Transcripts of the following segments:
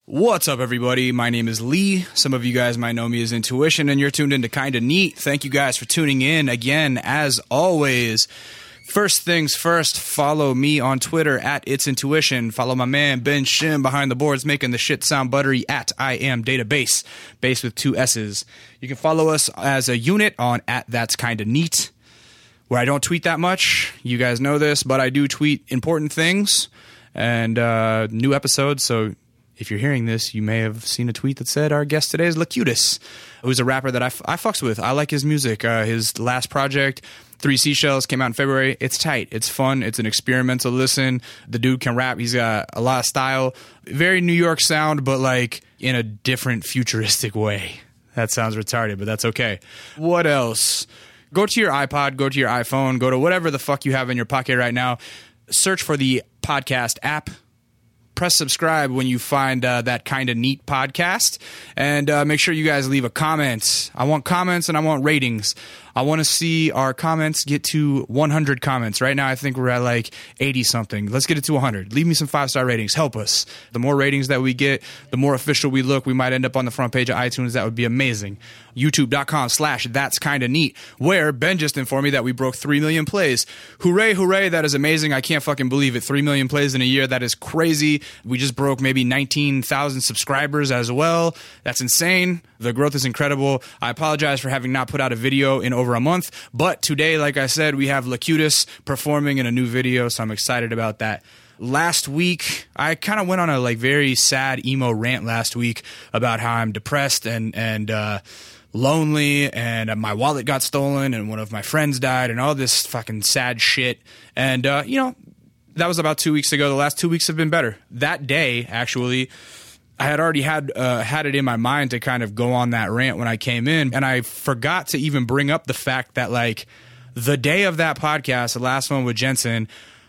What's up, everybody? My name is Lee. Some of you guys might know me as Intuition, and you're tuned into Kinda Neat. Thank you guys for tuning in again, as always. First things first, follow me on Twitter at It's Intuition. Follow my man Ben Shim behind the boards making the shit sound buttery at I Am Database, base with 2 S's. You can follow us as a unit on at That's Kinda Neat, where I don't tweet that much. You guys know this, but I do tweet important things and new episodes, so if you're hearing this, you may have seen a tweet that said our guest today is Locutus, who's a rapper that I fucks with. I like his music. His last project, 3 Seashells, came out in February. It's tight. It's fun. It's an experimental listen. The dude can rap. He's got a lot of style. Very New York sound, but like in a different futuristic way. That sounds retarded, but that's okay. What else? Go to your iPod, go to your iPhone, go to whatever the fuck you have in your pocket right now. Search for the podcast app. Press subscribe when you find that Kinda Neat podcast, and make sure you guys leave a comment. I want comments and I want ratings. I want to see our comments get to 100 comments. Right now, I think we're at like 80-something. Let's get it to 100. Leave me some 5-star ratings. Help us. The more ratings that we get, the more official we look. We might end up on the front page of iTunes. That would be amazing. YouTube.com/that'skindaneat, where Ben just informed me that we broke 3 million plays. Hooray, hooray. That is amazing. I can't fucking believe it. 3 million plays in a year. That is crazy. We just broke maybe 19,000 subscribers as well. That's insane. The growth is incredible. I apologize for having not put out a video in over a month, but today, like I said, we have Locutus performing in a new video, so I'm excited about that. Last week, I kind of went on a like very sad emo rant last week about how I'm depressed and lonely, and my wallet got stolen, and one of my friends died, and all this fucking sad shit. And that was about 2 weeks ago. The last 2 weeks have been better. That day, actually, I had already had it in my mind to kind of go on that rant when I came in, and I forgot to even bring up the fact that like the day of that podcast, the last one with Jensen,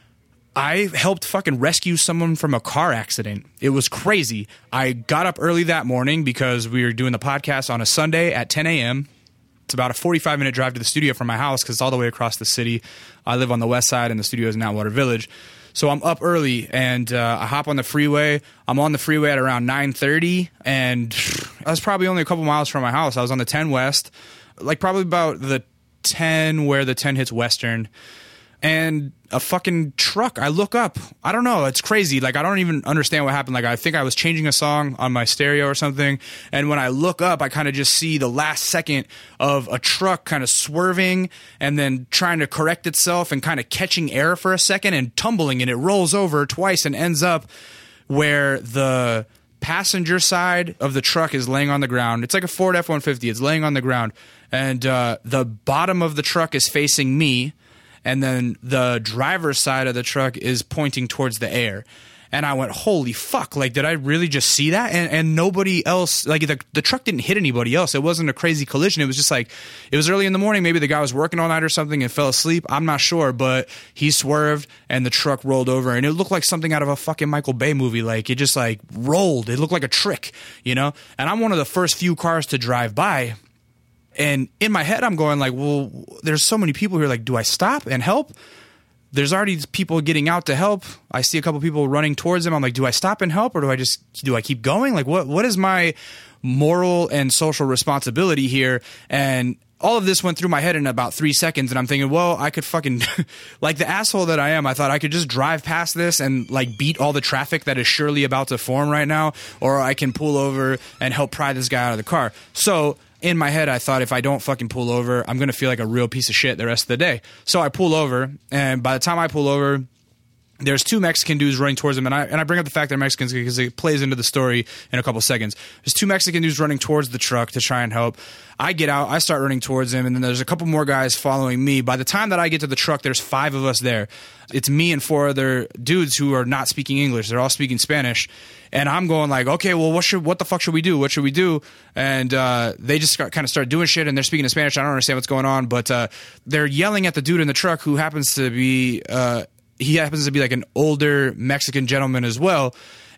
I helped fucking rescue someone from a car accident. It was crazy. I got up early that morning because we were doing the podcast on a Sunday at 10 a.m. It's about a 45-minute drive to the studio from my house because it's all the way across the city. I live on the west side, and the studio is in Atwater Village. So I'm up early, and I hop on the freeway. I'm on the freeway at around 9:30, and I was probably only a couple miles from my house. I was on the 10 West, like probably about the 10 where the 10 hits Western, and a fucking truck. I look up. I don't know. It's crazy. Like, I don't even understand what happened. Like, I think I was changing a song on my stereo or something, and when I look up, I kind of just see the last second of a truck kind of swerving and then trying to correct itself and kind of catching air for a second and tumbling, and it rolls over twice and ends up where the passenger side of the truck is laying on the ground. It's like a Ford F-150. It's laying on the ground, and the bottom of the truck is facing me, and then the driver's side of the truck is pointing towards the air. And I went, holy fuck, like, did I really just see that? And nobody else, like, the truck didn't hit anybody else. It wasn't a crazy collision. It was just like, it was early in the morning. Maybe the guy was working all night or something and fell asleep. I'm not sure, but he swerved and the truck rolled over, and it looked like something out of a fucking Michael Bay movie. Like, it just like rolled. It looked like a trick, you know? And I'm one of the first few cars to drive by. And in my head, I'm going like, well, there's so many people here. Like, do I stop and help? There's already people getting out to help. I see a couple people running towards them. I'm like, do I stop and help, or do I keep going? Like, what is my moral and social responsibility here? And all of this went through my head in about 3 seconds, and I'm thinking, well, I could fucking, like the asshole that I am, I thought I could just drive past this and like beat all the traffic that is surely about to form right now, or I can pull over and help pry this guy out of the car. So in my head, I thought, if I don't fucking pull over, I'm going to feel like a real piece of shit the rest of the day. So I pull over, and by the time I pull over, there's 2 Mexican dudes running towards him, and I bring up the fact they're Mexicans because it plays into the story in a couple seconds. There's 2 Mexican dudes running towards the truck to try and help. I get out, I start running towards him, and then there's a couple more guys following me. By the time that I get to the truck, there's 5 of us there. It's me and 4 other dudes who are not speaking English. They're all speaking Spanish. And I'm going like, okay, well, what the fuck should we do? What should we do? And they just kind of start doing shit, and they're speaking in Spanish. I don't understand what's going on, but they're yelling at the dude in the truck who happens to be like an older Mexican gentleman as well.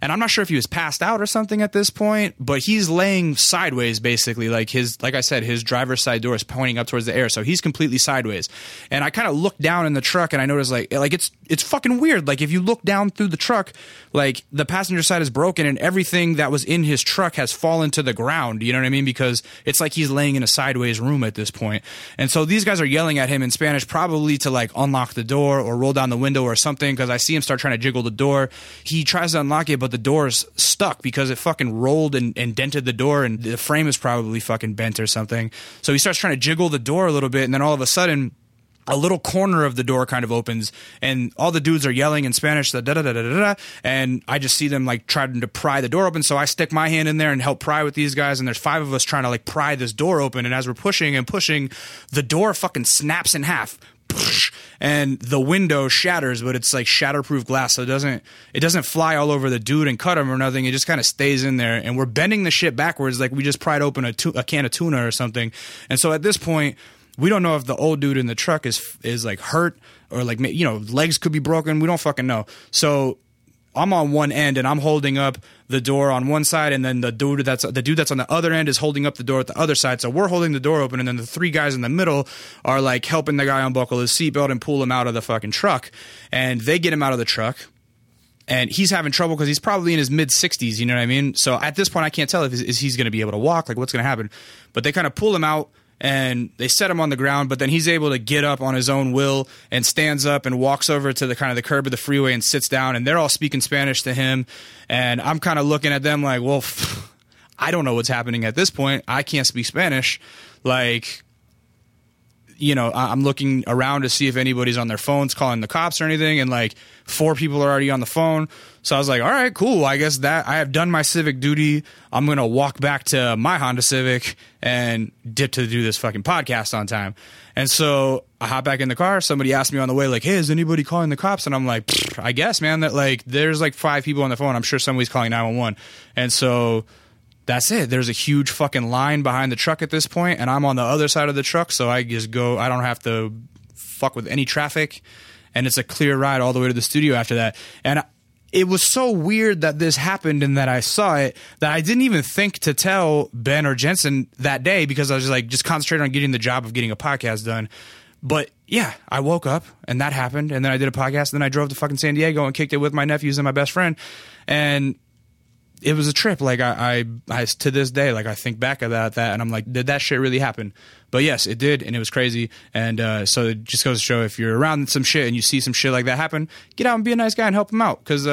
and I'm not sure if he was passed out or something at this point, but he's laying sideways basically, like I said, his driver's side door is pointing up towards the air, so he's completely sideways. And I kind of looked down in the truck and I noticed like it's fucking weird. Like if you look down through the truck, like the passenger side is broken and everything that was in his truck has fallen to the ground. You know what I mean? Because it's like he's laying in a sideways room at this point. And so these guys are yelling at him in Spanish, probably to like unlock the door or roll down the window or something, because I see him start trying to jiggle the door. He tries to unlock it, but the door's stuck because it fucking rolled and dented the door, and the frame is probably fucking bent or something. So he starts trying to jiggle the door a little bit, and then all of a sudden a little corner of the door kind of opens, and all the dudes are yelling in Spanish, da da da da da da, and I just see them like trying to pry the door open. So I stick my hand in there and help pry with these guys, and there's 5 of us trying to like pry this door open. And as we're pushing and pushing, the door fucking snaps in half, and the window shatters, but it's like shatterproof glass, so it doesn't fly all over the dude and cut him or nothing. It just kind of stays in there, and we're bending the shit backwards like we just pried open a can of tuna or something. And so at this point, we don't know if the old dude in the truck is like hurt or like, you know, legs could be broken. We don't fucking know. So I'm on one end and I'm holding up the door on one side, and then the dude that's on the other end is holding up the door at the other side. So we're holding the door open, and then the 3 guys in the middle are like helping the guy unbuckle his seatbelt and pull him out of the fucking truck. And they get him out of the truck, and he's having trouble because he's probably in his mid-60s, you know what I mean? So at this point, I can't tell if he's going to be able to walk, like what's going to happen. But they kind of pull him out, and they set him on the ground, but then he's able to get up on his own will and stands up and walks over to the kind of the curb of the freeway and sits down, and they're all speaking Spanish to him. And I'm kind of looking at them like, well, I don't know what's happening at this point. I can't speak Spanish. Like, you know, I'm looking around to see if anybody's on their phones calling the cops or anything, and like 4 people are already on the phone. So I was like, all right, cool. I guess that I have done my civic duty. I'm going to walk back to my Honda Civic and dip to do this fucking podcast on time. And so I hop back in the car. Somebody asked me on the way, like, hey, is anybody calling the cops? And I'm like, I guess, man, that like there's like 5 people on the phone. I'm sure somebody's calling 911. And so that's it. There's a huge fucking line behind the truck at this point, and I'm on the other side of the truck, so I just go. I don't have to fuck with any traffic, and it's a clear ride all the way to the studio after that. And it was so weird that this happened and that I saw it that I didn't even think to tell Ben or Jensen that day, because I was just concentrated on getting the job of getting a podcast done. But yeah, I woke up and that happened, and then I did a podcast, and then I drove to fucking San Diego and kicked it with my nephews and my best friend, and it was a trip. Like I to this day, like I think back about that and I'm like, did that shit really happen? But yes, it did, and it was crazy. And so it just goes to show, if you're around some shit and you see some shit like that happen, get out and be a nice guy and help them out, because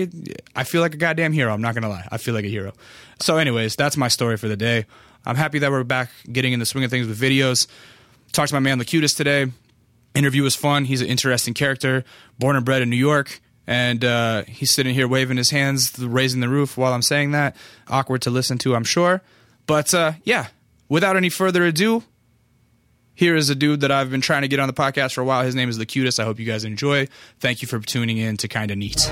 I feel like a goddamn hero. I'm not gonna lie, I feel like a hero. So anyways, that's my story for the day. I'm happy that we're back getting in the swing of things with videos. Talked to my man Lacutus today. Interview was fun. He's an interesting character, born and bred in New York. And he's sitting here waving his hands, raising the roof while I'm saying that. Awkward to listen to, I'm sure. But yeah, without any further ado, here is a dude that I've been trying to get on the podcast for a while. His name is Lacutus. I hope you guys enjoy. Thank you for tuning in to Kinda Neat.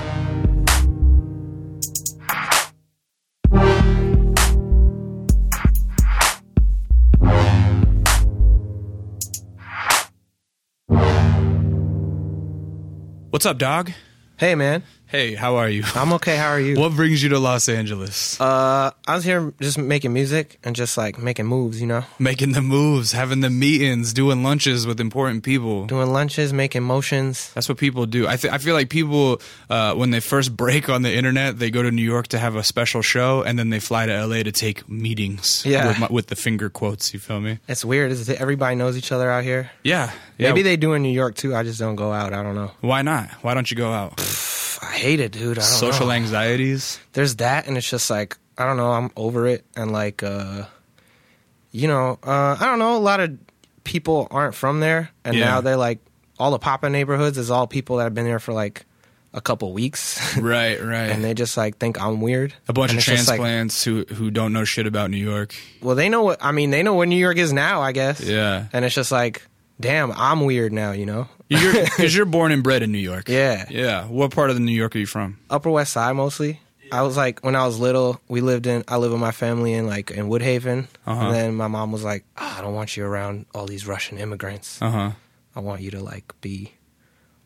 What's up, dog? Hey, man. Hey, how are you? I'm okay. How are you? What brings you to Los Angeles? I was here just making music and just like making moves, you know? Making the moves, having the meetings, doing lunches with important people. Doing lunches, making motions. That's what people do. I feel like people, when they first break on the internet, they go to New York to have a special show, and then they fly to LA to take meetings. Yeah. With the finger quotes, you feel me? It's weird. Everybody knows each other out here. Yeah. Maybe they do in New York too. I just don't go out. I don't know. Why not? Why don't you go out? I hate it, dude. I don't know. Social anxieties? There's that, and it's just like, I don't know, I'm over it. And like, you know, I don't know, a lot of people aren't from there, and now they're like, all the Papa neighborhoods is all people that have been there for like a couple weeks. Right. And they just like think I'm weird. A bunch of transplants who don't know shit about New York. Well, they know they know what New York is now, I guess. Yeah. And it's just like, damn, I'm weird now, you know? Because you're born and bred in New York. Yeah. Yeah. What part of the New York are you from? Upper West Side, mostly. I was like, when I was little, I live with my family in Woodhaven. And then my mom was like, I don't want you around all these Russian immigrants. I want you to like be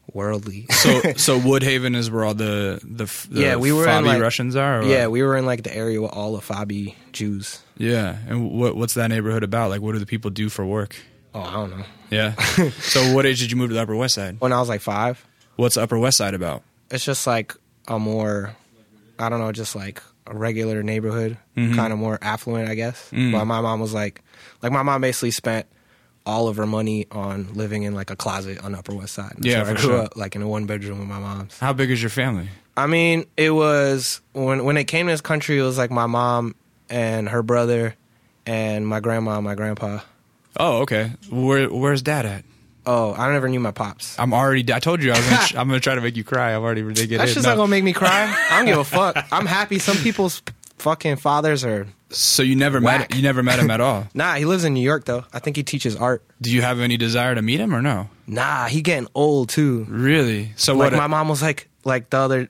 worldly. So Woodhaven is where all the we were Fabi in, like, Russians are? Or yeah, what? we were in like the area with all the Fabi Jews. Yeah. And what's that neighborhood about? Like, what do the people do for work? Oh, I don't know. Yeah. So what age did you move to the Upper West Side? When I was like 5. What's the Upper West Side about? It's just like a more, I don't know, just like a regular neighborhood, kind of more affluent, I guess. But my mom was like my mom basically spent all of her money on living in like a closet on the Upper West Side. Yeah, I for grew sure. up like in a 1-bedroom with my mom's. How big is your family? I mean, it was when they came to this country, it was like my mom and her brother and my grandma and my grandpa. Oh, okay. Where's dad at? Oh, I never knew my pops. I told you I'm gonna try to make you cry. I've already get That's it. just not gonna make me cry. I don't give a fuck. I'm happy. Some people's fucking fathers are. So you never met him at all? Nah, he lives in New York though. I think he teaches art. Do you have any desire to meet him or no? Nah, he getting old too. Really? So Like what? my mom was like the other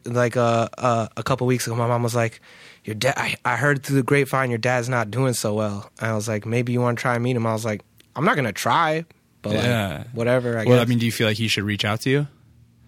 a couple weeks ago. My mom was like, "Your dad. I heard through the grapevine your dad's not doing so well." And I was like, "Maybe you want to try and meet him." I was like, "I'm not gonna try." But like, whatever. I guess. Well, I mean, do you feel like he should reach out to you?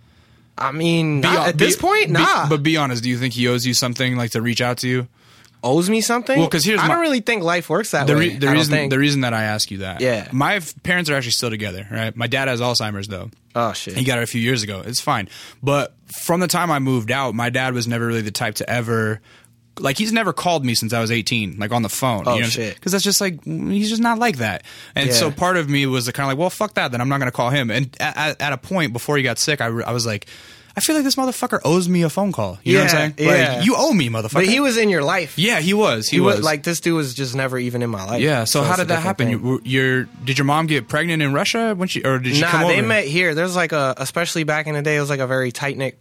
I mean, at this point, nah. But be honest. Do you think he owes you something, like to reach out to you? Owes me something? Well, 'cause here's I my- don't really think life works that way. The reason that I ask you that, Yeah. my parents are actually still together. Right, my dad has Alzheimer's though. Oh shit. He got it a few years ago. It's fine. But from the time I moved out, my dad was never really the type to ever. Like, he's never called me since I was 18, like on the phone. Oh, you know? shit. Because that's just like, he's just not like that. And Yeah. so part of me was kind of like, well, fuck that, then I'm not going to call him. And at a point before he got sick, I was like, I feel like this motherfucker owes me a phone call. You know what I'm saying? Yeah. Like, you owe me, motherfucker. But he was in your life. Yeah, he was. He was like, this dude was just never even in my life. Yeah. So how it's a did that different happen? thing. Did your mom get pregnant in Russia when or did she come Nah, over? they met here. There's like especially back in the day, it was like a very tight knit,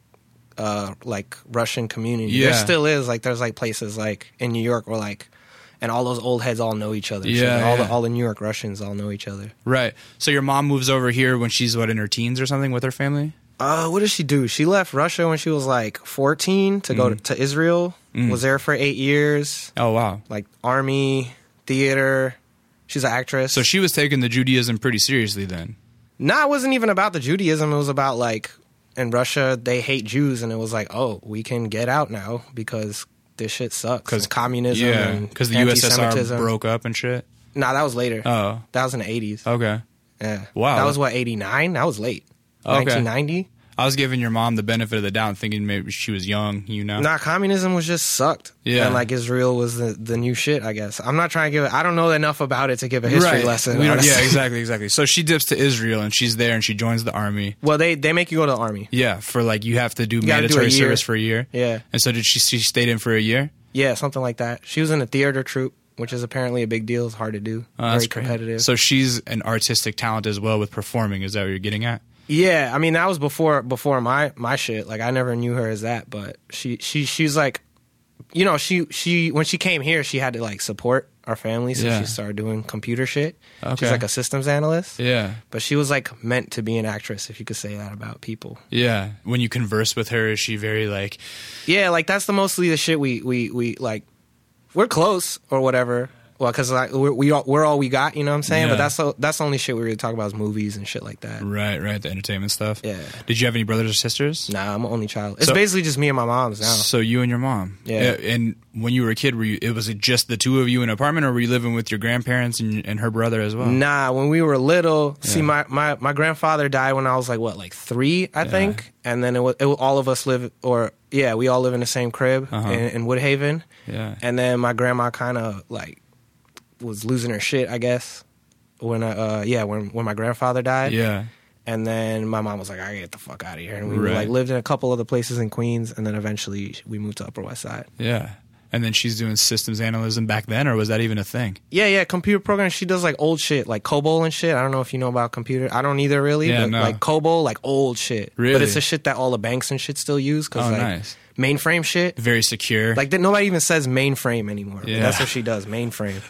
like Russian community. Yeah. There still is. Like, there's like places like in New York where like, and all those old heads all know each other. Yeah, So yeah. all the New York Russians all know each other. Right. So your mom moves over here when she's in her teens or something with her family? What did she do? She left Russia when she was like 14 to go to Israel. Was there for 8 years. Oh, wow. Like army, theater. She's an actress. So she was taking the Judaism pretty seriously then. Nah, it wasn't even about the Judaism. It was about like in Russia they hate Jews, and it was like, oh, we can get out now because this shit sucks. Because communism, Yeah, and because the anti-Semitism. USSR broke up and shit. Nah, that was later. Oh. That was in the 80s. Okay. Yeah. Wow. That was what, 89? That was late. Okay. 1990. I was giving your mom the benefit of the doubt, thinking maybe she was young, you know? Nah, communism was just sucked. Yeah. And like Israel was the new shit, I guess. I'm not trying to I don't know enough about it to give a history lesson. We don't- honestly. yeah, exactly. So she dips to Israel and she's there and she joins the army. Well, they make you go to the army. Yeah, for like you have to do gotta do a mandatory year. service for a year. Yeah. And so she stayed in for a year? Yeah, something like that. She was in a theater troupe, which is apparently a big deal. It's hard to do. Oh, Very competitive. So she's an artistic talent as well with performing. Is that what you're getting at? Yeah, I mean that was before my shit. Like I never knew her as that, but she's like, you know, she when she came here, she had to like support our family, so Yeah. she started doing computer shit. Okay. She's like a systems analyst. Yeah. But she was like meant to be an actress, if you could say that about people. Yeah. When you converse with her, is she very like, Yeah, like that's mostly the shit we like. We're close or whatever. Well, because like, we're all we got, you know what I'm saying? Yeah. But that's the only shit we really talk about is movies and shit like that. right, the entertainment stuff? Yeah. Did you have any brothers or sisters? Nah, I'm an only child. It's So- basically just me and my mom's now. So you and your mom. Yeah. And when you were a kid, was it just the two of you in an apartment, or were you living with your grandparents and her brother as well? Nah, when we were little, see, Yeah. my grandfather died when I was like 3, I think, and then it was all of us live, we all live in the same crib in Woodhaven, Yeah. and then my grandma kind of like was losing her shit, I guess, when my grandfather died, Yeah. and then my mom was like, I gotta get the fuck out of here, and we Right. like lived in a couple other places in Queens, and then eventually we moved to Upper West Side. Yeah. And then she's doing systems analysis back then, or was that even a thing? Yeah, computer programs. She does like old shit, like COBOL and shit. I don't know if you know about computer. I don't either, really. Yeah, but no. like COBOL, like old shit. Really? But it's the shit that all the banks and shit still use. Cause Oh, like nice. mainframe shit. Very secure. Like nobody even says mainframe anymore. But Yeah. that's what she does, mainframe.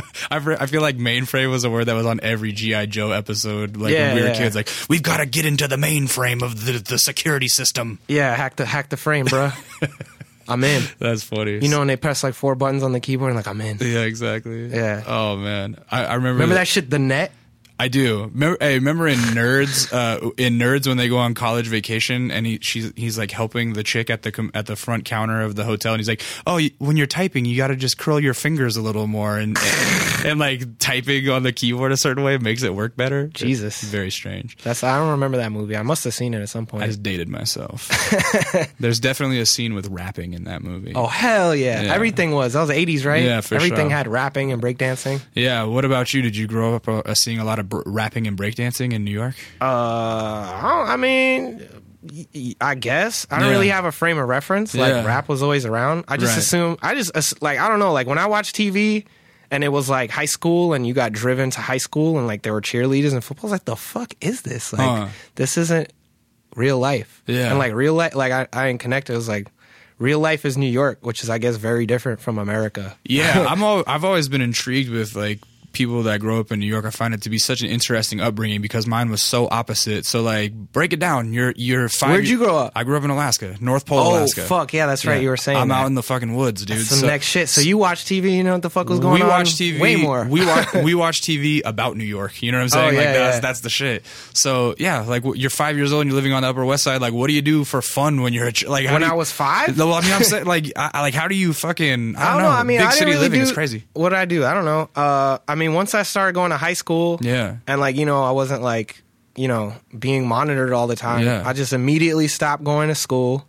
I feel like mainframe was a word that was on every G.I. Joe episode. Like Yeah, when we were yeah. kids, like, we've got to get into the mainframe of the security system. Yeah, hack the frame, bruh. I'm in. That's funny. You know, when they press like 4 buttons on the keyboard, and like I'm in. Yeah, exactly. Yeah. Oh, man. I remember. Remember that shit, the net? I do. Remember in Nerds when they go on college vacation and he's like helping the chick at the front counter of the hotel, and he's like, "Oh, when you're typing, you got to just curl your fingers a little more," and like typing on the keyboard a certain way makes it work better. Jesus, it's very strange. I don't remember that movie. I must have seen it at some point. I just dated myself. There's definitely a scene with rapping in that movie. Oh hell yeah! Everything was. That was the 80s, right? Yeah, for Everything sure. had rapping and breakdancing. Yeah. What about you? Did you grow up seeing a lot of rapping and breakdancing in New York? I mean, I guess I don't really have a frame of reference. Like rap was always around. I just assume. I don't know. Like when I watch TV and it was like high school and you got driven to high school and like there were cheerleaders and football. I was like, the fuck is this? Like this isn't real life. Yeah. And like real life, like I didn't connect. It was like real life is New York, which is I guess very different from America. Yeah, I've always been intrigued with like people that grow up in New York. I find it to be such an interesting upbringing because mine was so opposite. So like, break it down. You're 5. Where'd you grow up? I grew up in Alaska, North Pole, Alaska. Oh fuck yeah, that's right. You were saying I'm that. out in the fucking woods, dude. That's some next shit. So you watch TV, you know what the fuck was going on? We watch TV way more. we watch TV about New York. You know what I'm saying? That's the shit. So yeah, like you're 5 years old and you're living on the Upper West Side. Like, what do you do for fun when you're when I was 5? Well, I mean, I'm saying like, how do you fucking? I don't know. I mean, big I city really living is crazy. What did I do? I don't know. I mean, once I started going to high school, and like I wasn't like being monitored all the time. Yeah. I just immediately stopped going to school.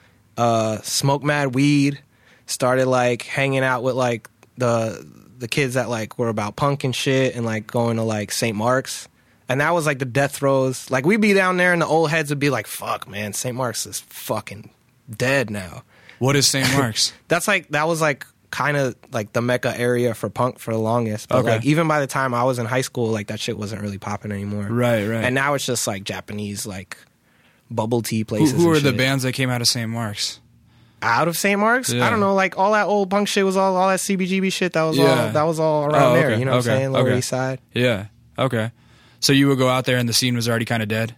Smoked mad weed. Started like hanging out with like the kids that like were about punk and shit, and like going to like St. Mark's. And that was like the death throes. Like we'd be down there and the old heads would be like, fuck man, St. Mark's is fucking dead now. What is St. Mark's? That was like kind of like the Mecca area for punk for the longest. But like even by the time I was in high school, like that shit wasn't really popping anymore. Right. And now it's just like Japanese like bubble tea places. Who are the bands that came out of St. Mark's? Out of St. Mark's? Yeah. I don't know. Like all that old punk shit was all that CBGB shit. That was all around there. You know what I'm saying? Lower East Side. Yeah. Okay. So you would go out there and the scene was already kind of dead?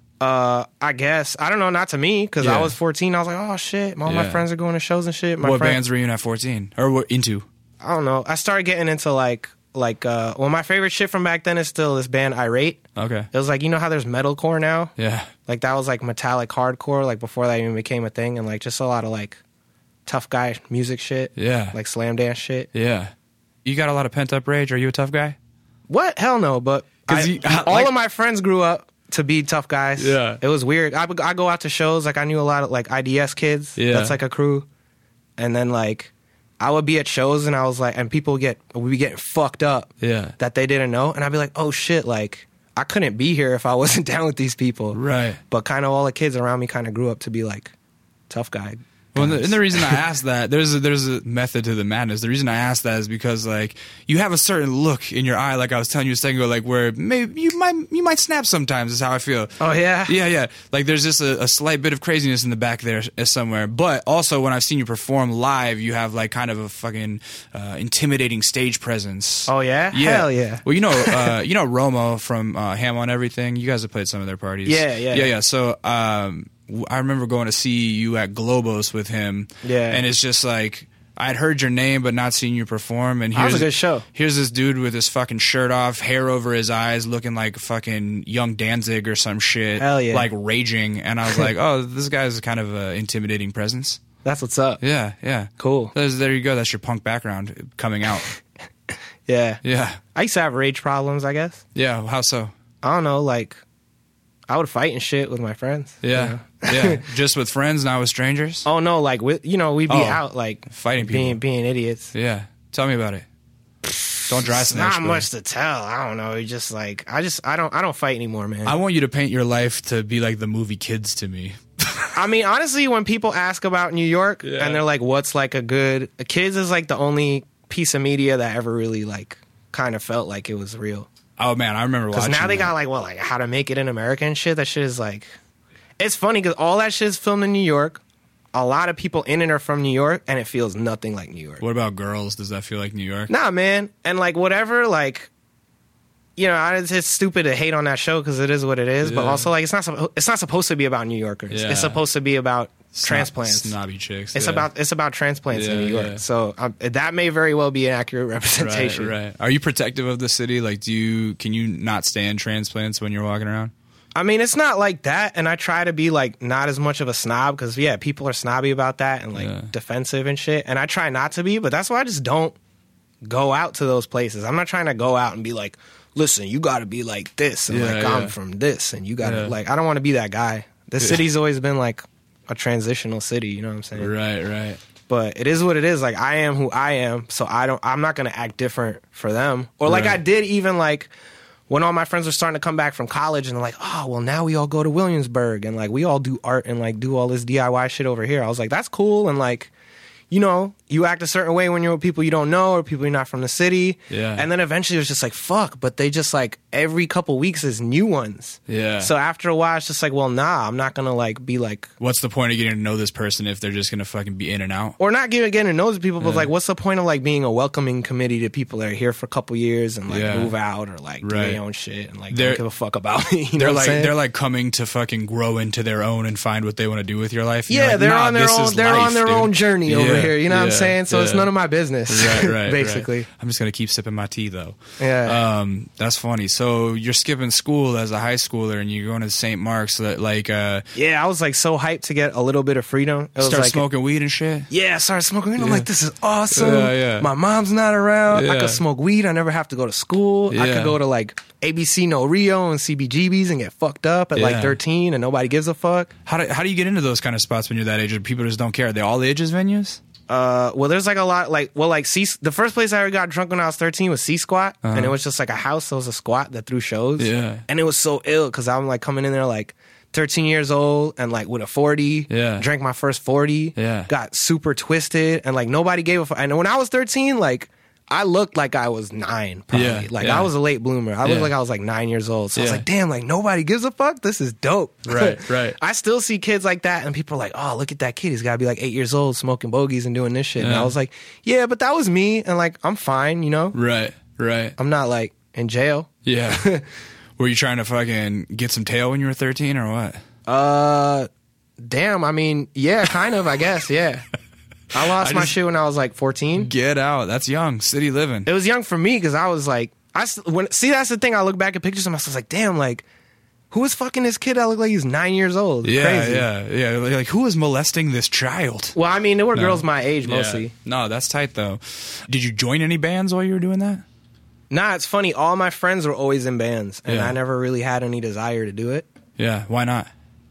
I guess. I don't know, not to me, because I was 14. I was like, oh shit, all my friends are going to shows and shit. What bands were you in at 14? Or what into? I don't know. I started getting into like my favorite shit from back then is still this band Irate. Okay. It was like, how there's metalcore now? Yeah. Like that was like metallic hardcore, like before that even became a thing, and like just a lot of like tough guy music shit. Yeah. Like slam dance shit. Yeah. You got a lot of pent up rage? Are you a tough guy? What? Hell no, but all of my friends grew up to be tough guys. Yeah. It was weird. I go out to shows, like I knew a lot of like IDS kids. Yeah. That's like a crew. And then like I would be at shows and I was like, and people would be getting fucked up. Yeah. That they didn't know. And I'd be like, oh shit, like I couldn't be here if I wasn't down with these people. Right. But kind of all the kids around me kind of grew up to be like tough guy. Well, and the reason I asked that, there's a method to the madness. The reason I asked that is because like you have a certain look in your eye, like I was telling you a second ago, like where maybe you might snap sometimes. Is how I feel. Oh yeah, yeah. Like there's just a slight bit of craziness in the back there somewhere. But also when I've seen you perform live, you have like kind of a fucking intimidating stage presence. Oh yeah, hell yeah. Well, you know Romo from Ham on Everything. You guys have played some of their parties. Yeah. So. I remember going to see you at Globos with him. Yeah. And it's just like, I'd heard your name but not seen you perform. And that was a good show. Here's this dude with his fucking shirt off, hair over his eyes, looking like fucking young Danzig or some shit. Hell yeah. Like raging. And I was like, oh, this guy's kind of an intimidating presence. That's what's up. Yeah. Cool. There you go. That's your punk background coming out. Yeah. Yeah. I used to have rage problems, I guess. Yeah. How so? I don't know, like I would fight and shit with my friends. Yeah. Yeah. Just with friends, not with strangers? Oh no, like we'd be out like fighting people. Being idiots. Yeah. Tell me about it. Don't dry snitch. Not much to tell. I don't know. It's just like I don't fight anymore, man. I want you to paint your life to be like the movie Kids to me. I mean, honestly, when people ask about New York and they're like, what's like a Kids is like the only piece of media that ever really like kind of felt like it was real. Oh man, I remember watching. Because now they got like How to Make It in America and shit. That shit is like, it's funny because all that shit is filmed in New York. A lot of people in it are from New York, and it feels nothing like New York. What about Girls? Does that feel like New York? Nah, man. And like whatever, like, it's stupid to hate on that show because it is what it is. Yeah. But also, like, it's not supposed to be about New Yorkers. Yeah. It's supposed to be about transplants. Snobby chicks. It's about transplants in Yeah, New York. yeah. So that may very well be an accurate representation. Right. Are you protective of the city? Like, can you not stand transplants when you're walking around? I mean, it's not like that, and I try to be like not as much of a snob because people are snobby about that and like defensive and shit, and I try not to be, but that's why I just don't go out to those places. I'm not trying to go out and be like, listen, you got to be like this, and I'm from this, and you got to like, I don't want to be that guy. This city's always been like a transitional city, you know what I'm saying? Right. But it is what it is. Like, I am who I am, so I'm not gonna act different for them, or like I did even like. When all my friends were starting to come back from college and they're like, oh, well, now we all go to Williamsburg and like we all do art and like do all this DIY shit over here. I was like, that's cool. And like, you know, you act a certain way when you're with people you don't know or people you're not from the city. Yeah. And then eventually it was just like, fuck. But they just like every couple weeks is new ones. Yeah. So after a while, it's just like, well, nah, I'm not going to like be like. What's the point of getting to know this person if they're just going to fucking be in and out? Or not getting to know those people, but like, what's the point of like being a welcoming committee to people that are here for a couple years and like move out or like do their own shit and like don't give a fuck about me? You know what I'm saying? They're like coming to fucking grow into their own and find what they want to do with your life. Yeah, like, they're on their own. They're on their own journey over here. You know what I'm saying? So it's none of my business. Right. Basically. Right. I'm just gonna keep sipping my tea though. Yeah. That's funny. So you're skipping school as a high schooler and you're going to St. Mark's. Like, I was like so hyped to get a little bit of freedom. It was start like, smoking weed and shit. Yeah, I started smoking weed. I'm like, this is awesome. Yeah. My mom's not around. I could smoke weed. I never have to go to school. I could go to like ABC No Rio and CBGB's and get fucked up at like 13 and nobody gives a fuck. How do you get into those kind of spots when you're that age? Or people just don't care? Are they all ages venues? Well, there's like a lot, the first place I ever got drunk when I was 13 was C Squat, and it was just like a house. So it was a squat that threw shows. Yeah. And it was so ill because I'm like coming in there like 13 years old and like with a 40. Yeah. Drank my first 40. Yeah. Got super twisted and like nobody gave a fuck. And when I was 13, like, I looked like I was 9, probably. I was a late bloomer. I looked like I was like 9 years old. So I was like, damn, like nobody gives a fuck. This is dope. Right. I still see kids like that, and people are like, oh, look at that kid. He's got to be like 8 years old, smoking bogeys and doing this shit. And I was like, yeah, but that was me, and like I'm fine, you know. Right. I'm not like in jail. Yeah. Were you trying to fucking get some tail when you were 13 or what? Damn. I mean, yeah, kind of. I guess. Yeah. I lost my shit when I was like 14. Get out. That's young. City living. It was young for me because I was like, that's the thing. I look back at pictures of myself, I was like, damn, like, who was fucking this kid that looked like he's 9 years old? Crazy. Yeah. Like, who is molesting this child? Well, I mean, there were girls my age mostly. No, that's tight though. Did you join any bands while you were doing that? Nah, it's funny. All my friends were always in bands, and I never really had any desire to do it. Yeah, why not?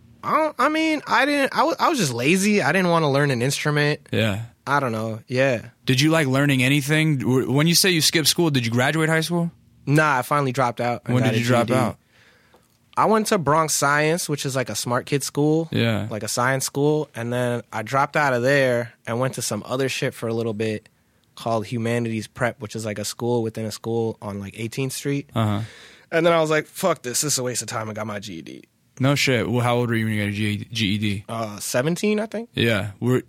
I mean, I didn't. I was just lazy. I didn't want to learn an instrument. Yeah. I don't know. Yeah. Did you like learning anything? When you say you skipped school, did you graduate high school? Nah, I finally dropped out. When did you drop out? I went to Bronx Science, which is like a smart kid school. Yeah. Like a science school. And then I dropped out of there and went to some other shit for a little bit called Humanities Prep, which is like a school within a school on like 18th Street. Uh-huh. And then I was like, fuck this. This is a waste of time. I got my GED. No shit. Well, how old were you when you got a GED? 17, I think. Yeah.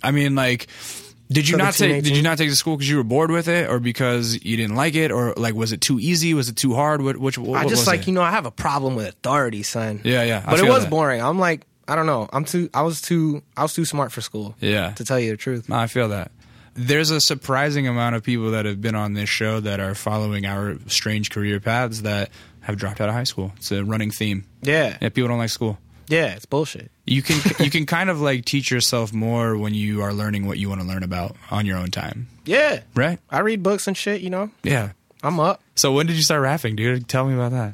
Did you not take the school because you were bored with it, or because you didn't like it, or like was it too easy? Was it too hard? What I just like, I have a problem with authority, son. Yeah. But it was boring. I'm like, I don't know. I was too smart for school. Yeah. To tell you the truth. No, I feel that. There's a surprising amount of people that have been on this show that are following our strange career paths that have dropped out of high school. It's a running theme. Yeah. Yeah, people don't like school. Yeah, it's bullshit. You can kind of like teach yourself more when you are learning what you want to learn about on your own time. Yeah. Right? I read books and shit, Yeah. I'm up. So when did you start rapping, dude? Tell me about that.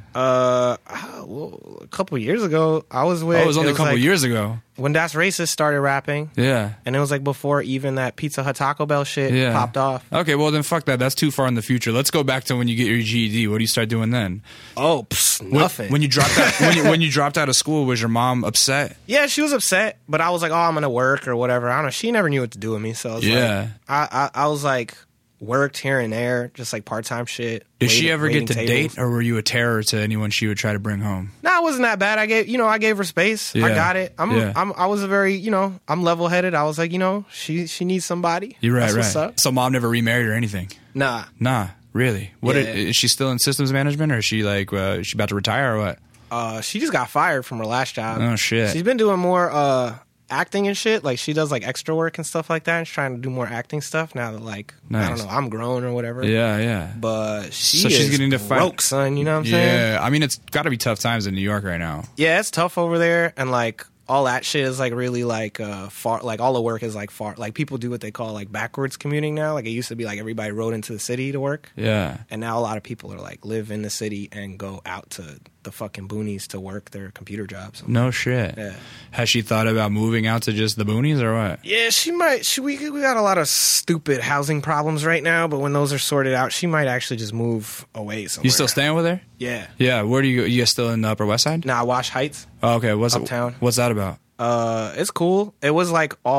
Well, a couple years ago, I was with... Oh, it was only a couple years ago. When That's Racist started rapping. Yeah. And it was like before even that Pizza Hut Taco Bell shit popped off. Okay, well then fuck that. That's too far in the future. Let's go back to when you get your GED. What do you start doing then? Oh, nothing. When you dropped out, when you dropped out of school, was your mom upset? Yeah, she was upset, but I was like, oh, I'm going to work or whatever. I don't know. She never knew what to do with me, so I was like... I was like... worked here and there, just like part-time shit. Did she ever get to tables. date, or were you a terror to anyone she would try to bring home? No, it wasn't that bad. I gave her space. Yeah. I got it. I was a very, I'm level-headed. I was like, she needs somebody. You're right, That's right. What's up. So mom never remarried or anything? Nah, really? What is she still in systems management, or is she like she about to retire or what? She just got fired from her last job. Oh shit. She's been doing more acting and shit. Like she does like extra work and stuff like that. And she's trying to do more acting stuff now that like I don't know, I'm grown or whatever. Yeah. But she's getting to broke, son. You know what I'm saying? Yeah, I mean it's got to be tough times in New York right now. Yeah, it's tough over there, and like all that shit is like really like far. Like all the work is like far. Like people do what they call like backwards commuting now. Like it used to be like everybody rode into the city to work. Yeah, and now a lot of people are like live in the city and go out to the fucking boonies to work their computer jobs. No shit. Yeah. Has she thought about moving out to just the boonies or what? Yeah, she might. We got a lot of stupid housing problems right now, but when those are sorted out, she might actually just move away somewhere. You still staying with her? Yeah. Yeah. Where do you go? You guys still in the Upper West Side? Nah, Wash Heights. Oh, okay. Uptown. What's that about? It's cool. It was like an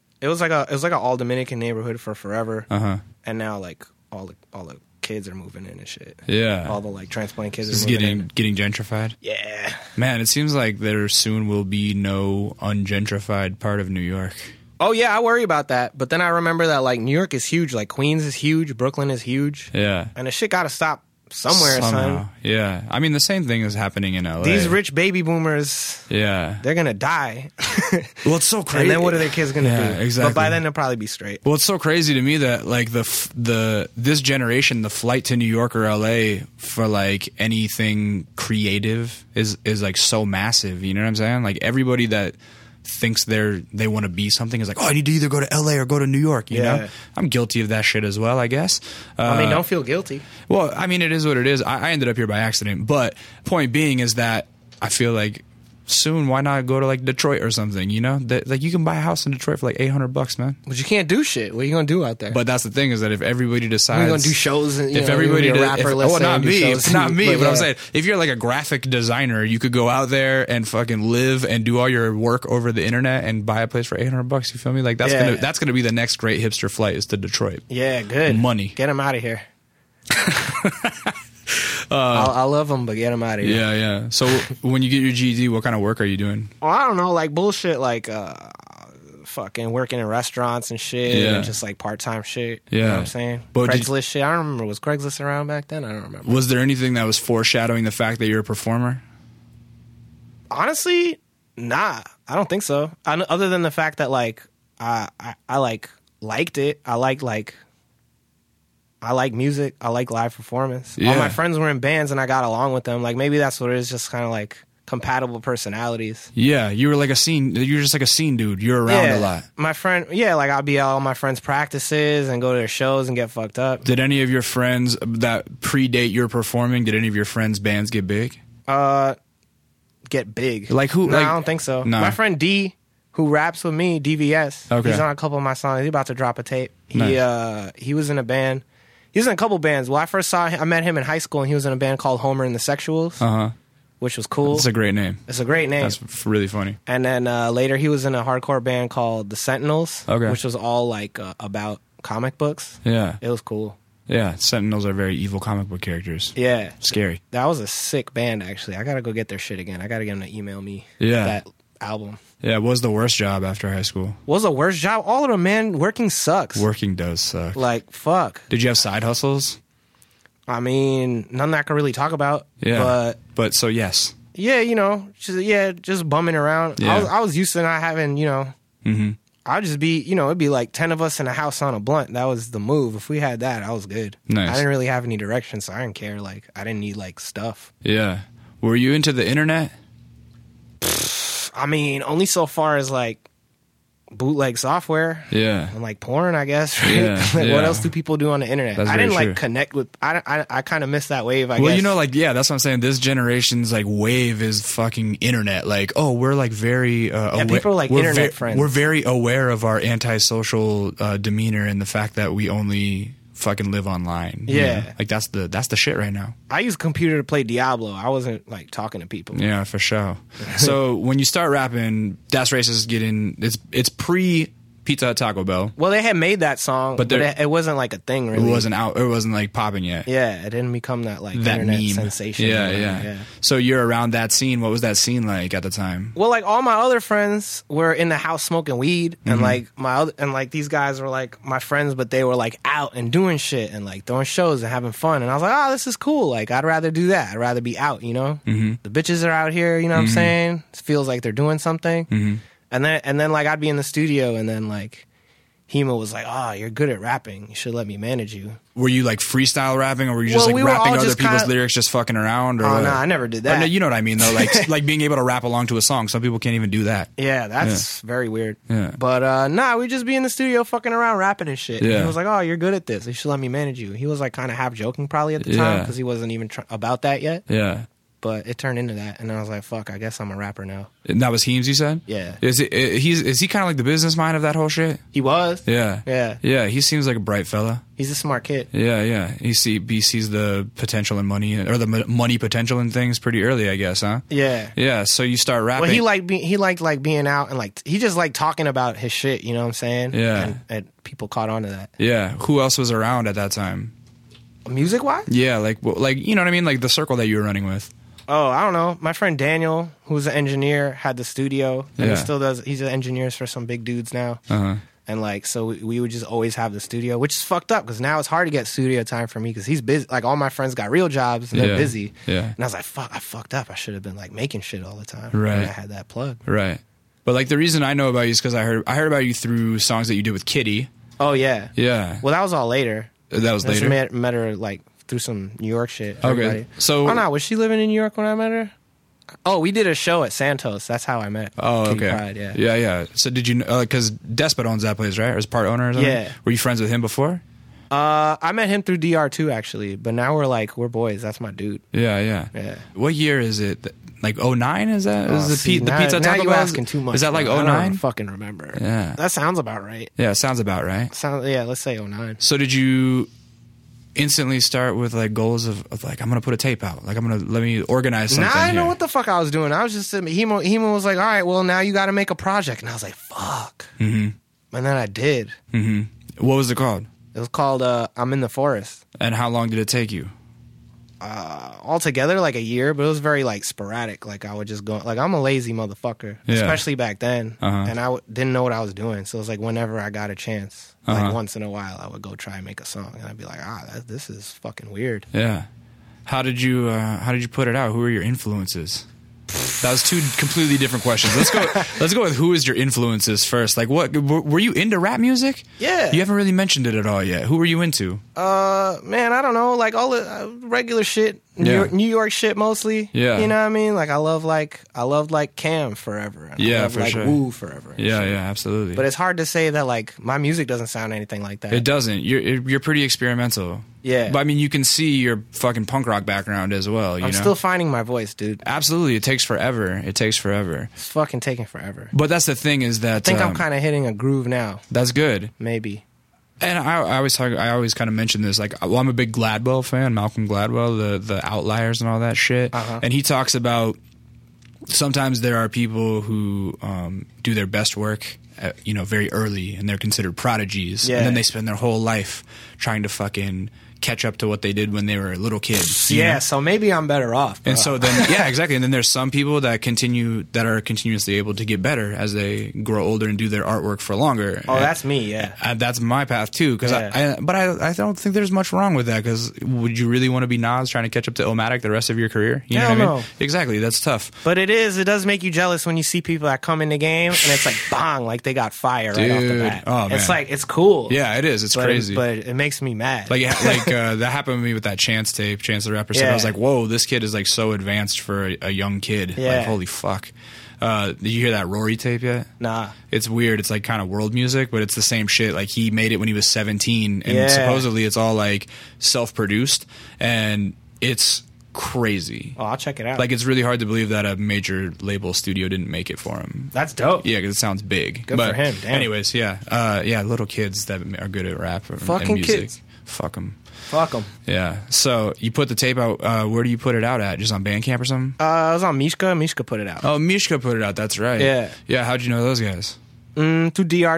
all Dominican neighborhood for forever. And now like all the kids are moving in and shit. Yeah. All the like transplant kids Just are moving in. getting gentrified. Yeah. Man, it seems like there soon will be no ungentrified part of New York. Oh yeah, I worry about that. But then I remember that like New York is huge, like Queens is huge, Brooklyn is huge. Yeah. And the shit gotta stop somewhere, Somehow. son. Yeah. I mean the same thing is happening in LA. These rich baby boomers, yeah, they're gonna die. Well, it's so crazy. And then what are their kids gonna do? Exactly. But by then they'll probably be straight. Well, it's so crazy to me that like this generation, the flight to New York or LA for like anything creative is like so massive. You know what I'm saying? Like everybody that thinks they want to be something is like, oh, I need to either go to LA or go to New York. You know, I'm guilty of that shit as well, I guess. I mean, don't feel guilty. Well, I mean, it is what it is. I ended up here by accident, but point being is that I feel like soon, why not go to like Detroit or something? You know, like you can buy a house in Detroit for like $800, man. But you can't do shit. What are you gonna do out there? But that's the thing is that if everybody decides, we're gonna do shows, and if everybody, a rapper, not me, but I'm saying if if you're like a graphic designer, you could go out there and fucking live and do all your work over the internet and buy a place for $800. You feel me? Like that's gonna be the next great hipster flight is to Detroit. Yeah, good money. Get them out of here. I love them, but get them out of here. Yeah. So when you get your GED, what kind of work are you doing? Oh, I don't know, like bullshit, like fucking working in restaurants and shit, and just like part-time shit. Yeah. You know what I'm saying? But Craigslist shit. I don't remember. Was Craigslist around back then? I don't remember. Was there anything that was foreshadowing the fact that you're a performer? Honestly, nah. I don't think so. Other than the fact that like I like liked it. I like music. I like live performance. Yeah. All my friends were in bands and I got along with them. Like maybe that's what it is, just kind of like compatible personalities. Yeah, you were like a scene. You're just like a scene dude. You're around a lot. My friend, like I'll be at all my friends' practices and go to their shows and get fucked up. Did any of your friends that predate your performing? Did any of your friends' bands get big? Get big? Like who? No, like, I don't think so. No. My friend D, who raps with me, DVS. Okay. He's on a couple of my songs. He's about to drop a tape. He was in a band. He was in a couple bands. Well, I met him in high school, and he was in a band called Homer and the Sexuals, which was cool. It's a great name. It's a great name. That's really funny. And then later, he was in a hardcore band called The Sentinels, okay, which was all like about comic books. Yeah, it was cool. Yeah, Sentinels are very evil comic book characters. Yeah, scary. That was a sick band. Actually, I gotta go get their shit again. I gotta get them to email me. That album. Yeah, what was the worst job after high school? What was the worst job? All of them, man. Working sucks. Working does suck. Like, fuck. Did you have side hustles? I mean, none that I could really talk about. Yeah. But so, yes. Yeah, just bumming around. Yeah. I was used to not having, I'd just be, it'd be like 10 of us in a house on a blunt. That was the move. If we had that, I was good. Nice. I didn't really have any direction, so I didn't care. Like, I didn't need, like, stuff. Yeah. Were you into the internet? I mean, only so far as like bootleg software. Yeah. And like porn, I guess. Right? Yeah. Like, what else do people do on the internet? That's I didn't very like true. connect with. I kind of missed that wave. I Well, guess. that's what I'm saying. This generation's like wave is fucking internet. Like, oh, we're like very people are like internet friends. We're very aware of our antisocial demeanor and the fact that we only fucking live online. Yeah. You know? Like that's the shit right now. I use a computer to play Diablo. I wasn't like talking to people. Yeah, for sure. So when you start rapping, Das Race is getting it's pre Pizza Hut Taco Bell. Well, they had made that song, but it wasn't like a thing really. It wasn't out. It wasn't like popping yet. Yeah, it didn't become that like that internet meme sensation. Yeah. So you're around that scene. What was that scene like at the time? Well, like all my other friends were in the house smoking weed, and like these guys were like my friends, but they were like out and doing shit and like throwing shows and having fun. And I was like, oh, this is cool. Like I'd rather do that. I'd rather be out. The bitches are out here. You know what I'm saying? It feels like they're doing something. And then like I'd be in the studio, and then like Hema was like, "Oh, you're good at rapping. You should let me manage you." Were you like freestyle rapping, or were you just Well, we like were all rapping other just people's kinda- lyrics, just fucking around? Or Oh what? no, I never did that. No, you know what I mean, though. Like being able to rap along to a song. Some people can't even do that. Yeah, that's very weird. Yeah. But nah, we'd just be in the studio fucking around rapping and shit. Yeah. And he was like, "Oh, you're good at this. You should let me manage you." He was like kind of half joking probably at the Yeah. time because he wasn't even about that yet. Yeah. But it turned into that, and I was like, "Fuck, I guess I'm a rapper now." And that was Heems, you said? Yeah. Is he kind of like the business mind of that whole shit? He was. Yeah. Yeah. Yeah, he seems like a bright fella. He's a smart kid. Yeah. He sees the potential in money, or the money potential in things pretty early, I guess, huh? Yeah. Yeah, so you start rapping. Well, he liked like being out and like he just liked talking about his shit. You know what I'm saying? Yeah. And people caught on to that. Yeah. Who else was around at that time? Music wise? Yeah, like you know what I mean? Like the circle that you were running with. Oh, I don't know. My friend Daniel, who's an engineer, had the studio, and Yeah. he still does. He's an engineer for some big dudes now. Uh-huh. And like, so we would just always have the studio, which is fucked up because now it's hard to get studio time for me because he's busy. Like all my friends got real jobs and they're Yeah. busy. Yeah. And I was like, fuck, I fucked up. I should have been like making shit all the time. Right. When I had that plug. Right. But like the reason I know about you is because I heard about you through songs that you did with Kitty. Oh yeah. Yeah. Well, that was all later. That was I just later. met her like through some New York shit. Okay. Everybody. So Oh no, was she living in New York when I met her? Oh, we did a show at Santos. That's how I met. Oh, Kitty okay. Pryde, yeah. Yeah. So did you know, because Despot owns that place, right? Or is part owner or something? Yeah. Were you friends with him before? I met him through DR2 actually, but now we're boys. That's my dude. Yeah. Yeah. What year is it? Like 09 is that? Is the See, the now, pizza now Taco you Bell? asking too much. Is that like bro. I 09? don't fucking remember. Yeah. That sounds about right. Yeah, sounds about right. Yeah, let's say 09. So did you instantly start with like goals of like, I'm gonna put a tape out, like let me organize something? Nah, I didn't know here? what the fuck I was doing. I was just Hemo was like, all right, well now you got to make a project, and I was like, fuck. Mm-hmm. And then I did. Mm-hmm. What was it called? It was called I'm in the Forest. And how long did it take you? Altogether like a year, but it was very like sporadic. Like I would just go, like I'm a lazy motherfucker, Yeah. especially back then, Uh-huh. and I didn't know what I was doing. So it was like whenever I got a chance, like Uh-huh. once in a while, I would go try and make a song, and I'd be like, this is fucking weird. Yeah. How did you put it out? Who were your influences? That was two completely different questions. Let's go with who is your influences first. Like, what were you into rap music? Yeah. You haven't really mentioned it at all yet. Who were you into? Man, I don't know, like all the regular shit, Yeah. New York shit mostly. Yeah. You know what I mean? Like I loved like Cam forever. And Yeah, I loved, for like sure. Wu forever. and Yeah, shit. yeah, absolutely. But it's hard to say that like my music doesn't sound anything like that. It doesn't. You're pretty experimental. Yeah. But I mean, you can see your fucking punk rock background as well. You I'm know? still finding my voice, dude. Absolutely. It takes forever. It's fucking taking forever. But that's the thing is that I think I'm kind of hitting a groove now. that's good. Maybe. And I always kind of mention this. Like, well, I'm a big Gladwell fan, Malcolm Gladwell, the Outliers and all that shit. Uh-huh. And he talks about sometimes there are people who do their best work, very early, and they're considered prodigies. Yeah. And then they spend their whole life trying to fucking catch up to what they did when they were little kids. you Yeah, know? so maybe I'm better off. Bro. And so then, yeah, exactly. And then there's some people that are continuously able to get better as they grow older and do their artwork for longer. Oh, that's me, yeah. That's my path too. Because Yeah. I don't think there's much wrong with that. Because would you really want to be Nas trying to catch up to Illmatic the rest of your career? You know Hell what I mean? no. Exactly. That's tough. But it does make you jealous when you see people that come in the game and it's like bang, like they got fire right off the Dude. bat. Oh, It's man. like, it's cool. Yeah, it is. It's but crazy. But it makes me mad. Like that happened to me with that Chance tape, Chance the Rapper said. Yeah. I was like, whoa, this kid is like so advanced for a young kid. Yeah. Like, holy fuck. Did you hear that Rory tape yet? Nah. It's weird. It's like kind of world music, but it's the same shit. Like he made it when he was 17, and Yeah. supposedly it's all like self-produced, and it's crazy. Oh, I'll check it out. Like it's really hard to believe that a major label studio didn't make it for him. That's dope. Yeah, because it sounds big. Good But for him, damn. Anyways, yeah, little kids that are good at rap and Fucking music. kids. Fuck them. Fuck them. Yeah. So you put the tape out. Where do you put it out at? Just on Bandcamp or something? I was on Mishka. Mishka put it out. Oh, Mishka put it out. That's right. Yeah. Yeah. How'd you know those guys? Through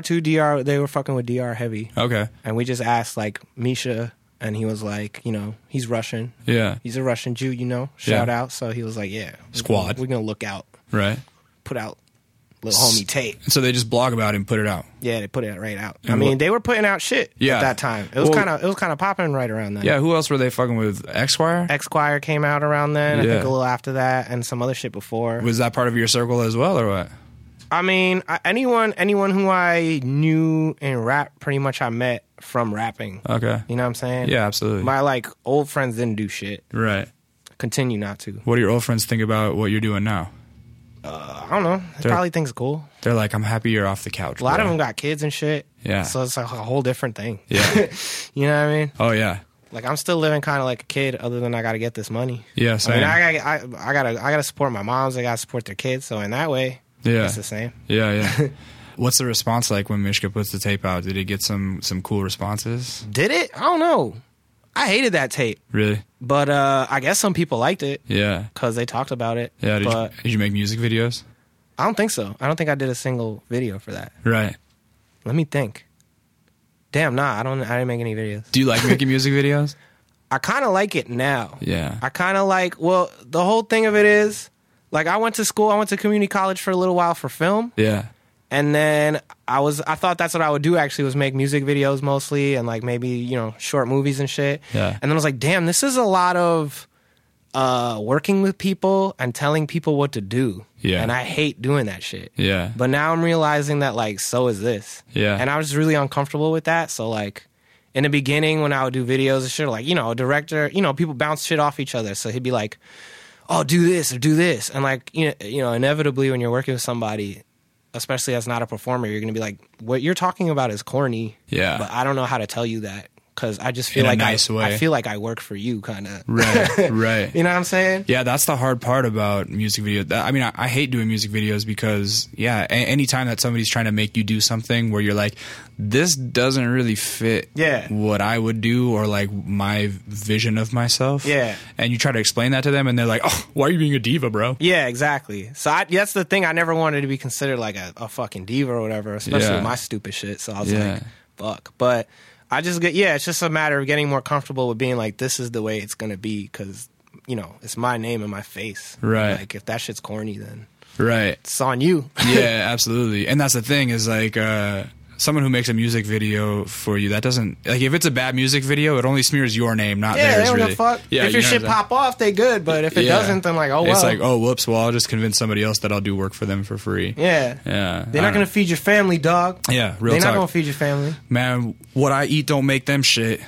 DR, they were fucking with DR heavy. Okay. And we just asked, like, Misha, and he was like, he's Russian. Yeah. He's a Russian Jew, shout Yeah. out. So he was like, yeah. Squad. We're going to look out. Right. Put out little homie tape. So they just blog about it and put it out. Yeah, they put it right out. And I mean, they were putting out shit Yeah. at that time. It was Well- kind of popping right around then. Yeah. Who else were they fucking with? Esquire? Esquire came out around then. I Yeah. think a little after that, and some other shit before. Was that part of your circle as well, or what? I mean, anyone who I knew in rap, pretty much I met from rapping. Okay. You know what I'm saying? Yeah, absolutely. My like old friends didn't do shit. Right. Continue not to. What do your old friends think about what you're doing now? I don't know. They probably think it's cool. They're like, I'm happy you're off the couch. A lot of them got kids and shit. Yeah. So it's like a whole different thing. Yeah. You know what I mean? Oh yeah. Like I'm still living kind of like a kid, other than I got to get this money. Yeah. Same. I mean, I gotta support my moms. They gotta support their kids. So in that way, yeah, it's the same. Yeah, yeah. What's the response like when Mishka puts the tape out? Did it get some cool responses? Did it? I don't know. I hated that tape. Really? But I guess some people liked it. Yeah. Because they talked about it. Yeah. But did you make music videos? I don't think so. I don't think I did a single video for that. Right. Let me think. Damn, nah. I didn't make any videos. Do you like making music videos? I kind of like it now. Yeah. I kind of like. Well, the whole thing of it is, like, I went to school. I went to community college for a little while for film. Yeah. And then I thought that's what I would do actually, was make music videos mostly, and like maybe, you know, short movies and shit. Yeah. And then I was like, damn, this is a lot of working with people and telling people what to do. Yeah. And I hate doing that shit. Yeah. But now I'm realizing that, like, so is this. Yeah. And I was really uncomfortable with that. So like in the beginning when I would do videos and shit, like, you know, a director, you know, people bounce shit off each other. So he'd be like, oh, do this or do this. And like, you know, inevitably when you're working with somebody, especially as not a performer, you're going to be like, what you're talking about is corny. Yeah. But I don't know how to tell you that, because I just feel In a like nice way. I feel like I work for you, kind of. Right. Right. You know what I'm saying? Yeah, that's the hard part about music videos. I mean, I hate doing music videos because, yeah, anytime that somebody's trying to make you do something where you're like, this doesn't really fit what I would do or like my vision of myself. Yeah. And you try to explain that to them and they're like, oh, why are you being a diva, bro? Yeah, exactly. So that's the thing. I never wanted to be considered like a fucking diva or whatever, especially with my stupid shit. So I was like, fuck. But I just get, it's just a matter of getting more comfortable with being like, this is the way it's going to be, because, you know, it's my name and my face. Right. Like, if that shit's corny, then it's on you. Yeah, absolutely. And that's the thing is like, someone who makes a music video for you, that doesn't, like, if it's a bad music video, it only smears your name, not theirs. They don't really. give a fuck. Yeah, if your shit pop off, they good. But if it doesn't, then like, oh well. It's like, oh whoops, well I'll just convince somebody else that I'll do work for them for free. Yeah. Yeah. They're not gonna feed your family, dog. Yeah, real They're talk. not gonna feed your family. Man, what I eat don't make them shit.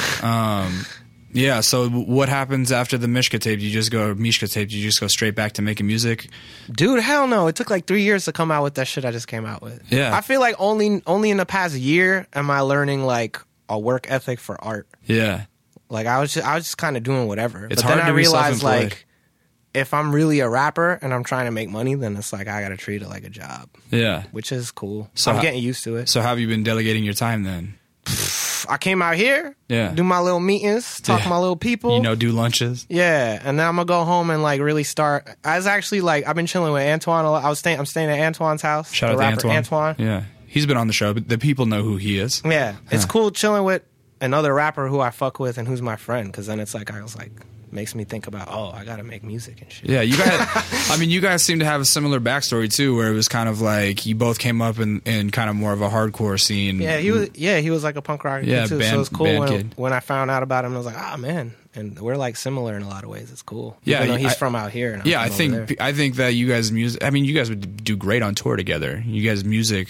Yeah, so what happens after the Mishka tape? You just go straight back to making music? Dude, hell no. It took like 3 years to come out with that shit I just came out with. Yeah. I feel like only in the past year am I learning like a work ethic for art. Yeah. Like I was just kind of doing whatever. It's but hard then to I be realized self-employed. like, if I'm really a rapper and I'm trying to make money, then it's like I gotta treat it like a job. Yeah. Which is cool. So I'm getting used to it. So how have you been delegating your time then? I came out here, Yeah. do my little meetings, talk to my little people. You know, do lunches? Yeah, and then I'm gonna go home and like really start. I was actually like, I've been chilling with Antoine a lot. I'm staying at Antoine's house. Shout the out rapper to Antoine. Yeah. He's been on the show, but the people know who he is. Yeah, it's cool chilling with another rapper who I fuck with and who's my friend, because then it's like makes me think about, oh, I gotta make music and shit. Yeah, you guys. I mean, you guys seem to have a similar backstory too, where it was kind of like you both came up in kind of more of a hardcore scene. Yeah, he was like a punk rocker Yeah, kid too. band- So it was cool band kid. when I found out about him. I was like, ah, man, and we're like similar in a lot of ways. It's cool. Yeah, Even though he's from out here. And I'm Yeah, from over there. I think that you guys music. I mean, you guys would do great on tour together. You guys music.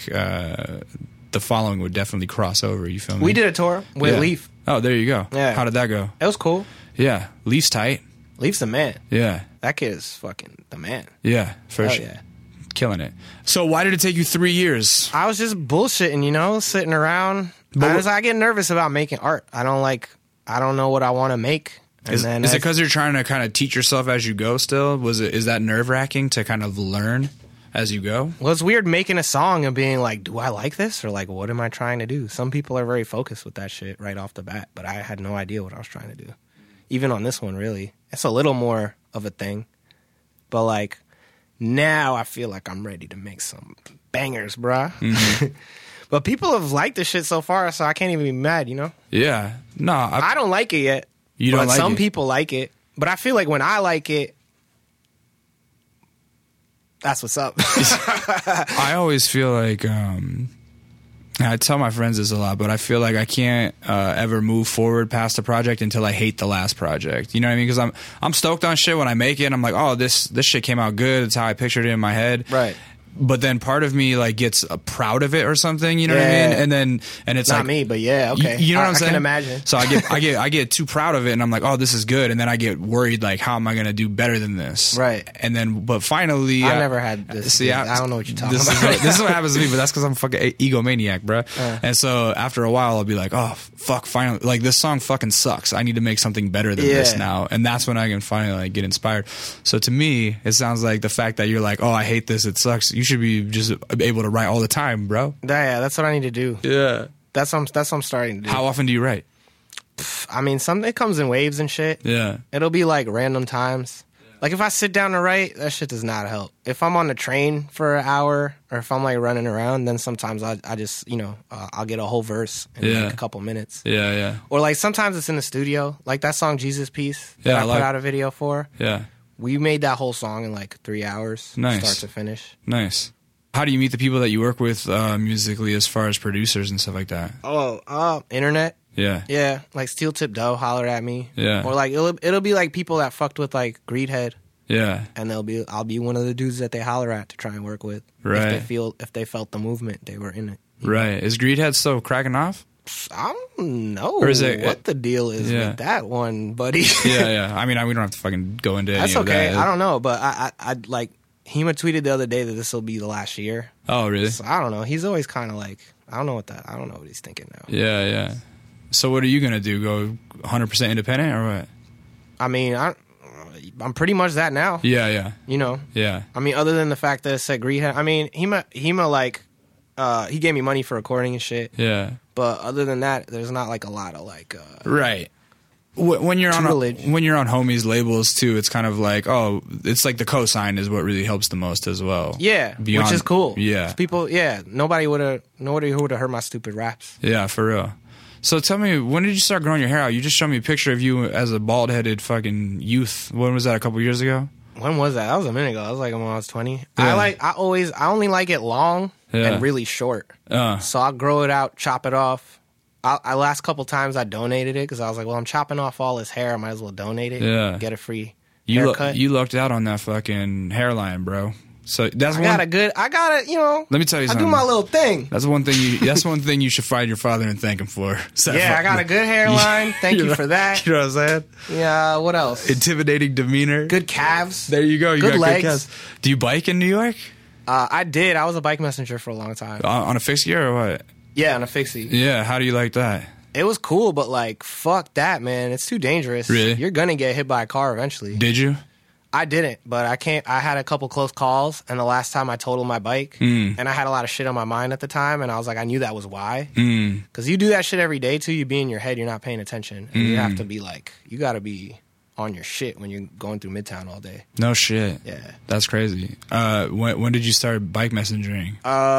The following would definitely cross over. You feel me? We did a tour with Leaf. Oh, there you go. Yeah. How did that go? It was cool. Yeah, Leaf's tight. Leaf's the man. Yeah. That kid is fucking the man. Yeah, for Hell sure. yeah. Killing it. So why did it take you 3 years? I was just bullshitting, you know, sitting around. I get nervous about making art. I don't know what I want to make. And Is it because you're trying to kind of teach yourself as you go still? Is that nerve-wracking to kind of learn as you go? Well, it's weird making a song and being like, do I like this? Or like, what am I trying to do? Some people are very focused with that shit right off the bat, but I had no idea what I was trying to do. Even on this one, really. It's a little more of a thing. But like, now I feel like I'm ready to make some bangers, bruh. Mm-hmm. But people have liked the shit so far, so I can't even be mad, you know? Yeah. No. I don't like it yet. You don't like some it? people like it. But I feel like when I like it, that's what's up. I always feel like I tell my friends this a lot, but I feel like I can't ever move forward past a project until I hate the last project. You know what I mean? Because I'm stoked on shit when I make it. And I'm like, oh, this shit came out good. It's how I pictured it in my head. Right. but then part of me like gets proud of it or something, you know what I mean? And it's not like me, but yeah, okay. You know what I'm saying? I can imagine. So I get too proud of it, and I'm like, oh, this is good, and then I get worried like, how am I going to do better than this? Right. And then, but finally, I never had this. See, I don't know what you're talking about. This is what happens to me, but that's because I'm a fucking egomaniac, bro. And so after a while, I'll be like, oh fuck, finally, like this song fucking sucks. I need to make something better than this now, and that's when I can finally like get inspired. So to me, it sounds like the fact that you're like, oh, I hate this, it sucks. You should be just able to write all the time, bro. Yeah, that's what I need to do. Yeah, that's what I'm starting to do. How often do you write? I mean, it comes in waves and shit. Yeah, it'll be like random times. Like if I sit down to write, that shit does not help. If I'm on the train for an hour, or if I'm like running around, then sometimes I just I'll get a whole verse in like a couple minutes. Yeah. Or like sometimes it's in the studio, like that song Jesus Peace that I put out a video for. Yeah. We made that whole song in like 3 hours, nice. Start to finish. Nice. How do you meet the people that you work with musically, as far as producers and stuff like that? Internet. Yeah, like Steel Tip Doe hollered at me. Yeah, or like it'll be like people that fucked with like Greedhead. Yeah, and I'll be one of the dudes that they holler at to try and work with. Right. If they felt the movement, they were in it. Right. Is Greedhead still cracking off? I don't know what the deal is with that one, buddy. yeah. I mean, we don't have to fucking go into that's any of okay. that. I don't know, but I like Hema tweeted the other day that this will be the last year. Oh, really? So I don't know. He's always kind of like I don't know what he's thinking now. Yeah. So what are you gonna do? Go 100% independent or what? I mean, I'm pretty much that now. Yeah. You know. Yeah. I mean, other than the fact that it said Greedhead, I mean, Hema like he gave me money for recording and shit. Yeah. But other than that, there's not like a lot of like right. When you're on tutelage. when you're on homies labels too, it's kind of like it's like the cosign is what really helps the most as well. Yeah, Beyond, which is cool. Yeah, people. Yeah, nobody would have heard my stupid raps. Yeah, for real. So tell me, when did you start growing your hair out? You just showed me a picture of you as a bald-headed fucking youth. When was that? A couple years ago? When was that? That was a minute ago. That was like when I was 20. Yeah. I only like it long and really short. So I'll grow it out, chop it off. I last couple times I donated it because I was like, well, I'm chopping off all this hair. I might as well donate it. Yeah. Get a free haircut. You lucked out on that fucking hairline, bro. So that's I got it, Let me tell you something. I do my little thing. That's one thing you should find your father and thank him for. Yeah, I got a good hairline. Thank you for that. You know what I'm saying? Yeah, what else? Intimidating demeanor. Good calves. There you go. You good got legs. good calves. Do you bike in New York? I did. I was a bike messenger for a long time. On a fixed gear or what? Yeah, on a fixie. Yeah, how do you like that? It was cool, but like, fuck that, man. It's too dangerous. Really? You're gonna get hit by a car eventually. Did you? I didn't, but I had a couple close calls, and the last time I totaled my bike, and I had a lot of shit on my mind at the time, and I was like, I knew that was why. Because you do that shit every day, too. You be in your head, you're not paying attention. And you have to be like, you gotta be on your shit when you're going through Midtown all day. No shit. Yeah. That's crazy. When did you start bike messengering?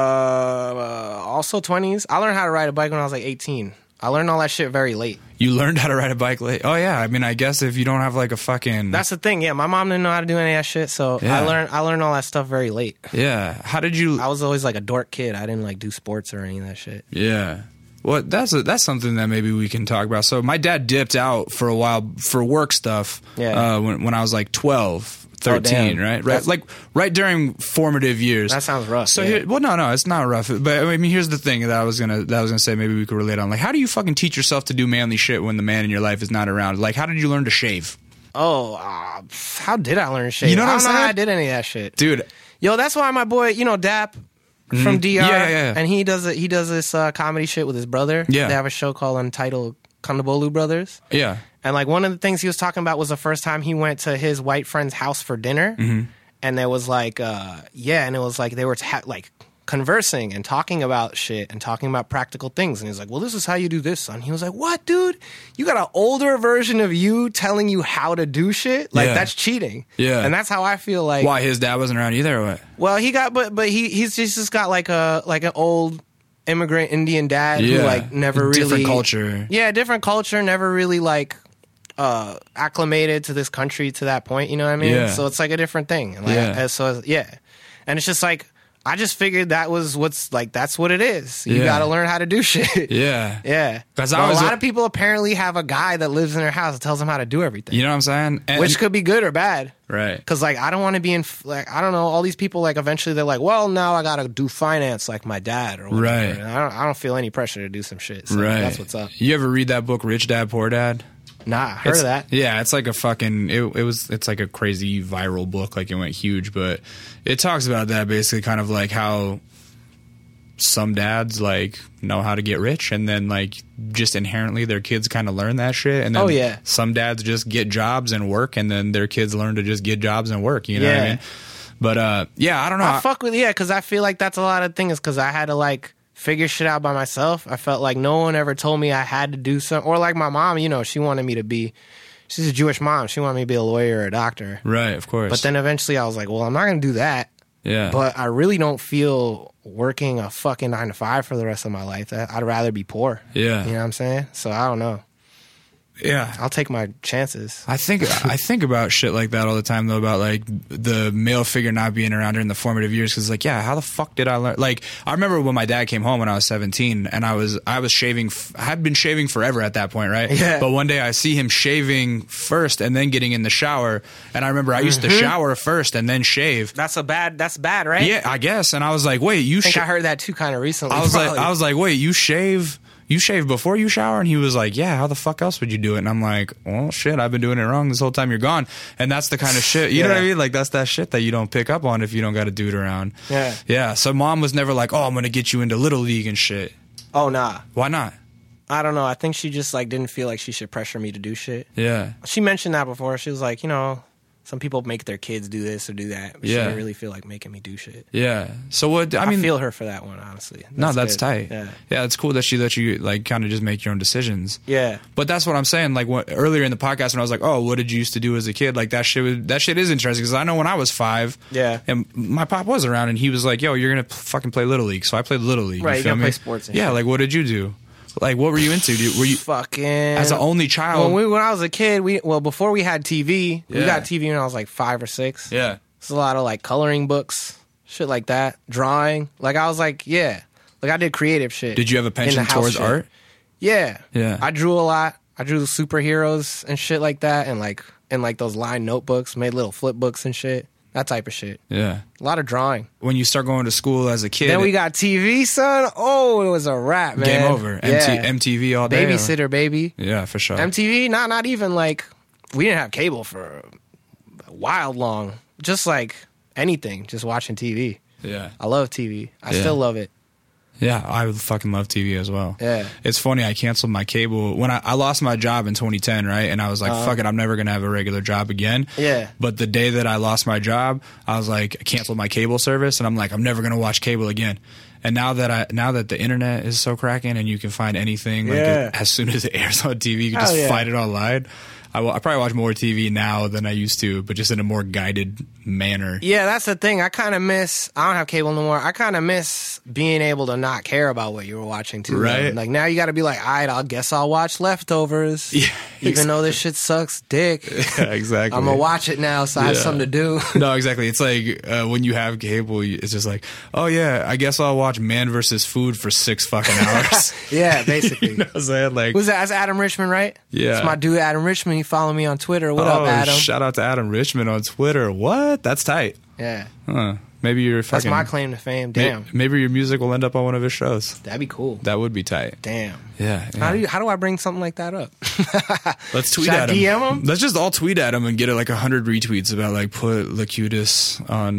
Also 20s. I learned how to ride a bike when I was like 18. I learned all that shit very late. You learned how to ride a bike late? Oh, yeah. I mean, I guess if you don't have like a fucking... That's the thing, yeah. My mom didn't know how to do any of that shit, so yeah. I learned all that stuff very late. Yeah. How did you... I was always like a dork kid. I didn't like do sports or any of that shit. Yeah. Well, that's something that maybe we can talk about. So my dad dipped out for a while for work stuff when I was like 12. 13, right? Right during formative years. That sounds rough. So no, it's not rough. But I mean, here's the thing that I was gonna say. Maybe we could relate on. Like, how do you fucking teach yourself to do manly shit when the man in your life is not around? Like, how did you learn to shave? How did I learn to shave? You know what I'm I don't know saying? how I did any of that shit, dude. Yo, that's why my boy, Dap from DR, yeah. and he does this comedy shit with his brother. Yeah, they have a show called Untitled Kondabolu Brothers. Yeah. And like one of the things he was talking about was the first time he went to his white friend's house for dinner, and there was like, and it was like they were like conversing and talking about shit and talking about practical things. And he's like, "Well, this is how you do this, son." He was like, "What, dude? You got an older version of you telling you how to do shit? Like that's cheating." Yeah, and that's how I feel. Like, why his dad wasn't around either, or what? Well, he got, but he's just got like an old immigrant Indian dad who like never really different culture. Yeah, different culture. Never really like acclimated to this country to that point, you know what I mean? Yeah. So it's like a different thing. And like, and it's just like I just figured that was that's what it is. You Yeah. got to learn how to do shit. Yeah. Yeah. 'Cause Well, I was a lot of people apparently have a guy that lives in their house that tells them how to do everything, You know what I'm saying? And, which could be good or bad. right. Because, like, I don't want to be in, like, I don't know, all these people, like, eventually they're like, well, now I got to do finance like my dad or whatever. Right. And I don't feel any pressure to do some shit. So Right. that's what's up. You ever read that book, Rich Dad, Poor Dad? Nah, heard of that. Yeah, it's like a fucking it's like a crazy viral book, like it went huge, but it talks about that basically, kind of like how some dads like know how to get rich, and then like just inherently their kids kind of learn that shit, and then Oh, yeah. some dads just get jobs and work, and then their kids learn to just get jobs and work, you know what I Yeah. mean? But yeah, I don't know. I fuck with, yeah, because I feel like that's a lot of things, because I had to, like, figure shit out by myself. I felt like no one ever told me I had to do something. Or like my mom, you know, she wanted me to be, she's a Jewish mom. She wanted me to be a lawyer or a doctor. Right, of course. But then eventually I was like, well, I'm not going to do that. yeah. But I really don't feel working a fucking 9 to 5 for the rest of my life. I'd rather be poor. Yeah. You know what I'm saying? So I don't know. yeah. I'll take my chances. I think about shit like that all the time, though, about like the male figure not being around during the formative years, because like, yeah, how the fuck did I learn? Like, I remember when my dad came home when I was 17, and I was shaving. I had been shaving forever at that point, right? Yeah. But one day I see him shaving first and then getting in the shower, and I remember I used to shower first and then shave. That's bad, right? Yeah, I guess. And I was like, wait, you I think I heard that too kind of recently. I was probably. like, wait, you shave before you shower? And he was like, yeah, how the fuck else would you do it? And I'm like, well, shit, I've been doing it wrong this whole time you're gone. And that's the kind of shit, you know what I mean? Like, that's that shit that you don't pick up on if you don't got a dude around. Yeah. Yeah. So mom was never like, oh, I'm going to get you into Little League and shit. Oh, nah. Why not? I don't know. I think she just like didn't feel like she should pressure me to do shit. Yeah. She mentioned that before. She was like, you know, some people make their kids do this or do that. But she Yeah. didn't really feel like making me do shit. Yeah. So what, I mean, feel her for that one, honestly. no, that's good. tight. Yeah. It's cool that she let you like kind of just make your own decisions. Yeah. But that's what I'm saying. Like earlier in the podcast when I was like, "Oh, what did you used to do as a kid?" Like that shit is interesting, because I know when I was 5, Yeah. and my pop was around, and he was like, "Yo, you're gonna fucking play Little League." So I played Little League. Right, you feel gotta me? play sports and yeah. shit. Like, what did you do? Like, what were you into? Were you Fucking. as an only child? When I was a kid, before we had TV, we Yeah. got TV when I was like 5 or 6. yeah. It's a lot of like coloring books, shit like that, drawing. Like I was like, yeah. Like I did creative shit. Did you have a in the penchant house towards shit. art? Yeah. Yeah. I drew a lot. I drew superheroes and shit like that, and like those lined notebooks, made little flip books and shit. That type of shit. Yeah. A lot of drawing. When you start going to school as a kid, Then we got TV, son. Oh, it was a wrap, man. game over. Yeah. MTV all day. Babysitter, baby. Yeah, for sure. MTV, not even like, we didn't have cable for a while long. Just like anything, just watching TV. yeah. I love TV. I Yeah. still love it. Yeah, I would fucking love TV as well. Yeah. It's funny, I canceled my cable when I lost my job in 2010, right? And I was like, fuck it, I'm never going to have a regular job again. Yeah. But the day that I lost my job, I was like, I canceled my cable service, and I'm like, I'm never going to watch cable again. And now that the internet is so cracking and you can find anything, like Yeah. as soon as it airs on TV, you can Hell just yeah. find it online. I probably watch more TV now than I used to, but just in a more guided manner. Yeah, that's the thing. I don't have cable no more. I kind of miss being able to not care about what you were watching too. Right. Like now you got to be like, all right, I guess I'll watch Leftovers. Yeah, Even though this shit sucks dick. Yeah, exactly. I'm going to watch it now so I have Yeah. something to do. No, exactly. It's like when you have cable, it's just like, oh yeah, I guess I'll watch Man vs. Food for 6 fucking hours. Yeah, basically. You know what I'm saying? Like, Who's that? That's Adam Richman, right? Yeah. It's my dude, Adam Richman. He follow me on Twitter. What up, Adam? Shout out to Adam Richman on Twitter. What? That's tight. Yeah. Huh. Maybe you're That's fucking. my claim to fame. Damn. Maybe your music will end up on one of his shows. That'd be cool. That would be tight. Damn. Yeah. How do I bring something like that up? Let's tweet Should I at him. DM him? Let's just all tweet at him and get it like 100 retweets about like put Lacutus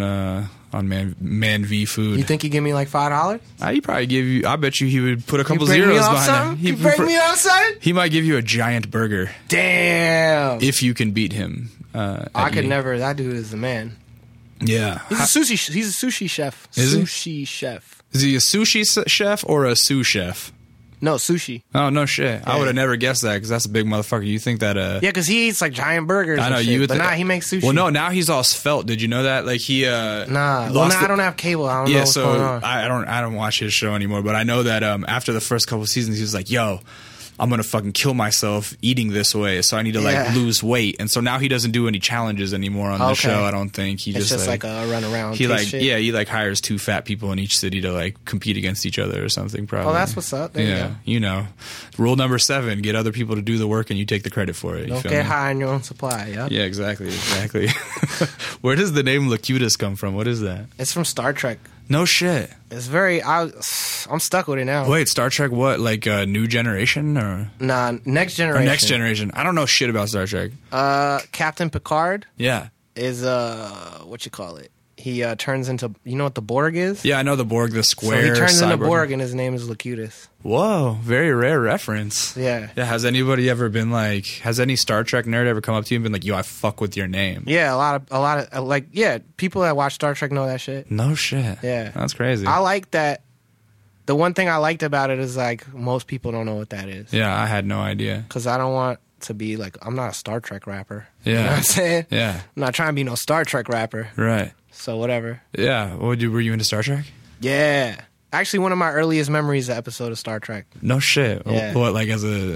on Man v Food. You think he give me like $5? He'd probably give you. I bet you he would put a couple bring me zeros off behind something? him. You bring me off something? He might give you a giant burger Damn. if you can beat him. I could never. That dude is the man. Yeah. He's a sushi chef. Is he? Sushi chef. Is he a sushi chef or a sous chef? No, sushi. Oh no shit! I would have never guessed that because that's a big motherfucker. You think that? Yeah, because he eats like giant burgers. I know and shit, you would. but nah, he makes sushi. Well, no, now he's all svelte. Did you know that? Like he. Nah. Well, lost I don't have cable. I don't know Yeah, what's so going on. I don't watch his show anymore. But I know that after the first couple seasons, he was like, "Yo, I'm gonna fucking kill myself eating this way, so I need to Yeah. like lose weight. And so now he doesn't do any challenges anymore on the Okay. show. I don't think he It's just like a run around. he taste like shit. yeah he like hires 2 fat people in each city to like compete against each other or something. Probably. Oh, that's what's up. There you Yeah, go. you know, rule number 7: get other people to do the work and you take the credit for it. You Don't feel get me? high on your own supply. Yeah. Yeah, exactly. Where does the name Locutus come from? What is that? It's from Star Trek. No shit. It's very. I'm stuck with it now. Wait, Star Trek? What? Like New Generation or Nah, Next Generation. Next Generation? I don't know shit about Star Trek. Captain Picard Yeah. is what you call it. He turns into, you know what the Borg is? Yeah, I know the Borg, the So square. he turns into cyborg. Borg and his name is Locutus. Whoa, very rare reference. Yeah. Yeah, has anybody ever been like, has any Star Trek nerd ever come up to you and been like, yo, I fuck with your name? Yeah, a lot of like, yeah, people that watch Star Trek know that shit. No shit. Yeah. That's crazy. I like that. The one thing I liked about it is like most people don't know what that is. Yeah, I had no idea. Because I don't want to be like, I'm not a Star Trek rapper. Yeah. You know what I'm saying? Yeah, I'm not trying to be no Star Trek rapper. right. So whatever. Yeah, were you into Star Trek? Yeah. Actually, one of my earliest memories is an episode of Star Trek. No shit. Yeah. What, like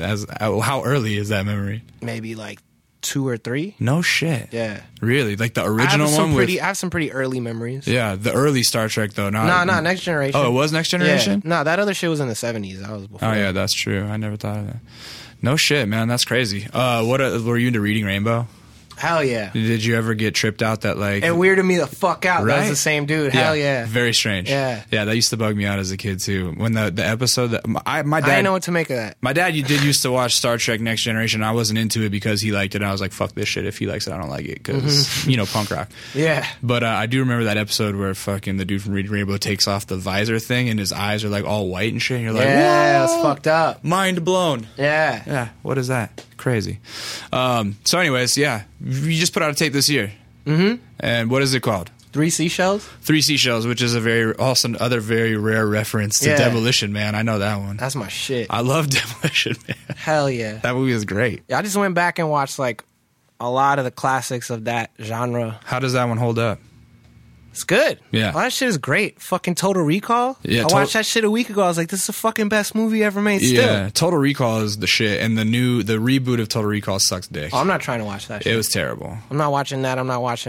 how early is that memory? Maybe like 2 or 3. No shit. Yeah. Really? Like the original one with I have some pretty early memories. yeah, the early Star Trek though. Not Nah, Next Generation. Oh, it was Next Generation? Yeah. Nah, that other shit was in the 70s. That was before. Oh yeah, that's true. I never thought of that. No shit, man. That's crazy. Were you into Reading Rainbow? Hell yeah. Did you ever get tripped out that like It weirded me the fuck out. That Right? was the same dude. Hell yeah. Very strange. Yeah. Yeah, that used to bug me out as a kid too. When the episode that my I dad didn't know what to make of that. my dad did used to watch Star Trek Next Generation. I wasn't into it because he liked it. And I was like, fuck this shit. If he likes it, I don't like it because you know, punk rock. Yeah. But I do remember that episode where fucking the dude from Reading Rainbow takes off the visor thing and his eyes are like all white and shit. And you're like, Yeah, whoa, it's fucked up. mind blown. Yeah. Yeah, what is that? Crazy. So, anyways, yeah, you just put out a tape this year. Mm-hmm. And what is it called? 3 seashells? 3 Seashells, which is a very very rare reference to Yeah. Demolition Man. I know that one. That's my shit. I love Demolition Man. Hell yeah. That movie is great. Yeah, I just went back and watched like a lot of the classics of that genre. How does that one hold up? It's good. Yeah. All that shit is great. Fucking Total Recall. Yeah, I watched that shit a week ago. I was like, this is the fucking best movie ever made still. Yeah, Total Recall is the shit, and the reboot of Total Recall sucks dick. Oh, I'm not trying to watch that shit. It was terrible. I'm not watching that.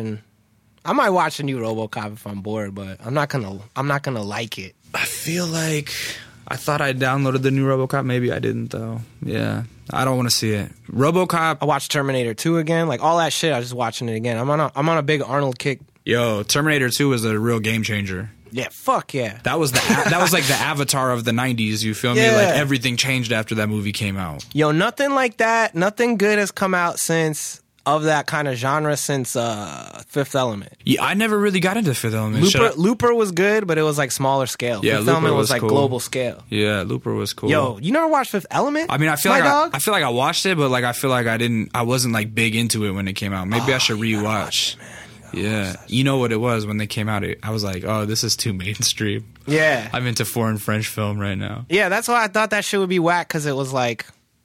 I might watch the new RoboCop if I'm bored, but I'm not gonna like it. I feel like I thought I downloaded the new RoboCop. Maybe I didn't though. Yeah, I don't want to see it. RoboCop. I watched Terminator 2 again. Like all that shit, I was just watching it again. I'm on a big Arnold kick. Yo, Terminator 2 was a real game changer. Yeah, fuck yeah. That was that was like the Avatar of the 90s, you feel me? Yeah. Like everything changed after that movie came out. Yo, nothing like that. Nothing good has come out since of that kind of genre since Fifth Element. Yeah, I never really got into Fifth Element. Looper was good, but it was like smaller scale. Yeah, Fifth Looper Element was was like cool. global scale. Yeah, Looper was cool. Yo, you never watched Fifth Element? I mean, I feel My like dog? I feel like I watched it, but like I feel like I wasn't like big into it when it came out. Maybe I should rewatch. Yeah, you know what it was when they came out. I was like, oh, this is too mainstream. Yeah. I'm into foreign French film right now. Yeah, that's why I thought that shit would be whack, because it was like...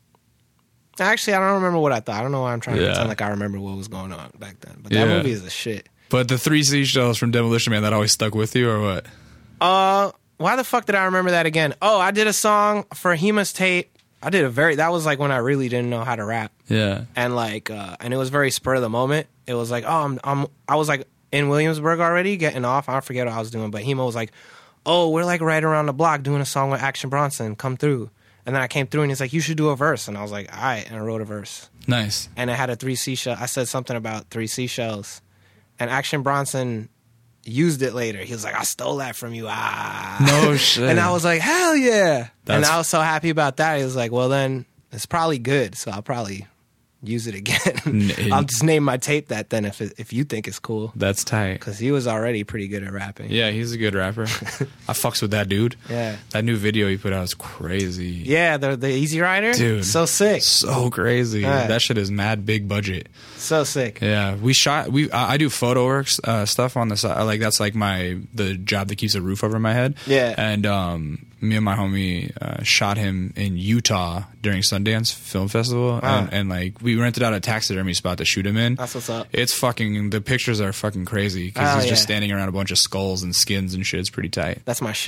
Actually, I don't remember what I thought. I don't know why I'm trying to pretend like I remember what was going on back then. But that movie is a shit. But the 3 Seashells from Demolition Man, that always stuck with you, or what? Why the fuck did I remember that again? Oh, I did a song for Hima's tape. That was like when I really didn't know how to rap. Yeah. And like, and it was very spur of the moment. It was like, oh, I was like in Williamsburg already, getting off. I forget what I was doing, but Hima was like, oh, we're like right around the block doing a song with Action Bronson. Come through. And then I came through and he's like, you should do a verse. And I was like, all right. And I wrote a verse. Nice. And it had a 3 seashell. I said something about 3 seashells. And Action Bronson used it later. He was like, I stole that from you. No shit. And I was like, hell yeah. And That's- I was so happy about that. He was like, well, then it's probably good. So I'll probably use it again. I'll just name my tape that then if you think it's cool. That's tight. Because he was already pretty good at rapping. Yeah, he's a good rapper. I fucks with that dude. Yeah. That new video he put out is crazy. Yeah, the Easy Rider? Dude. So sick. So crazy. Yeah. That shit is mad big budget. So sick. Yeah, I do photo work stuff on the side. Like that's like the job that keeps a roof over my head. Yeah. And me and my homie shot him in Utah during Sundance Film Festival, and like we rented out a taxidermy spot to shoot him in. That's what's up. It's fucking, the pictures are fucking crazy because Oh, he's just yeah. standing around a bunch of skulls and skins and shit. It's pretty tight. That's my shit.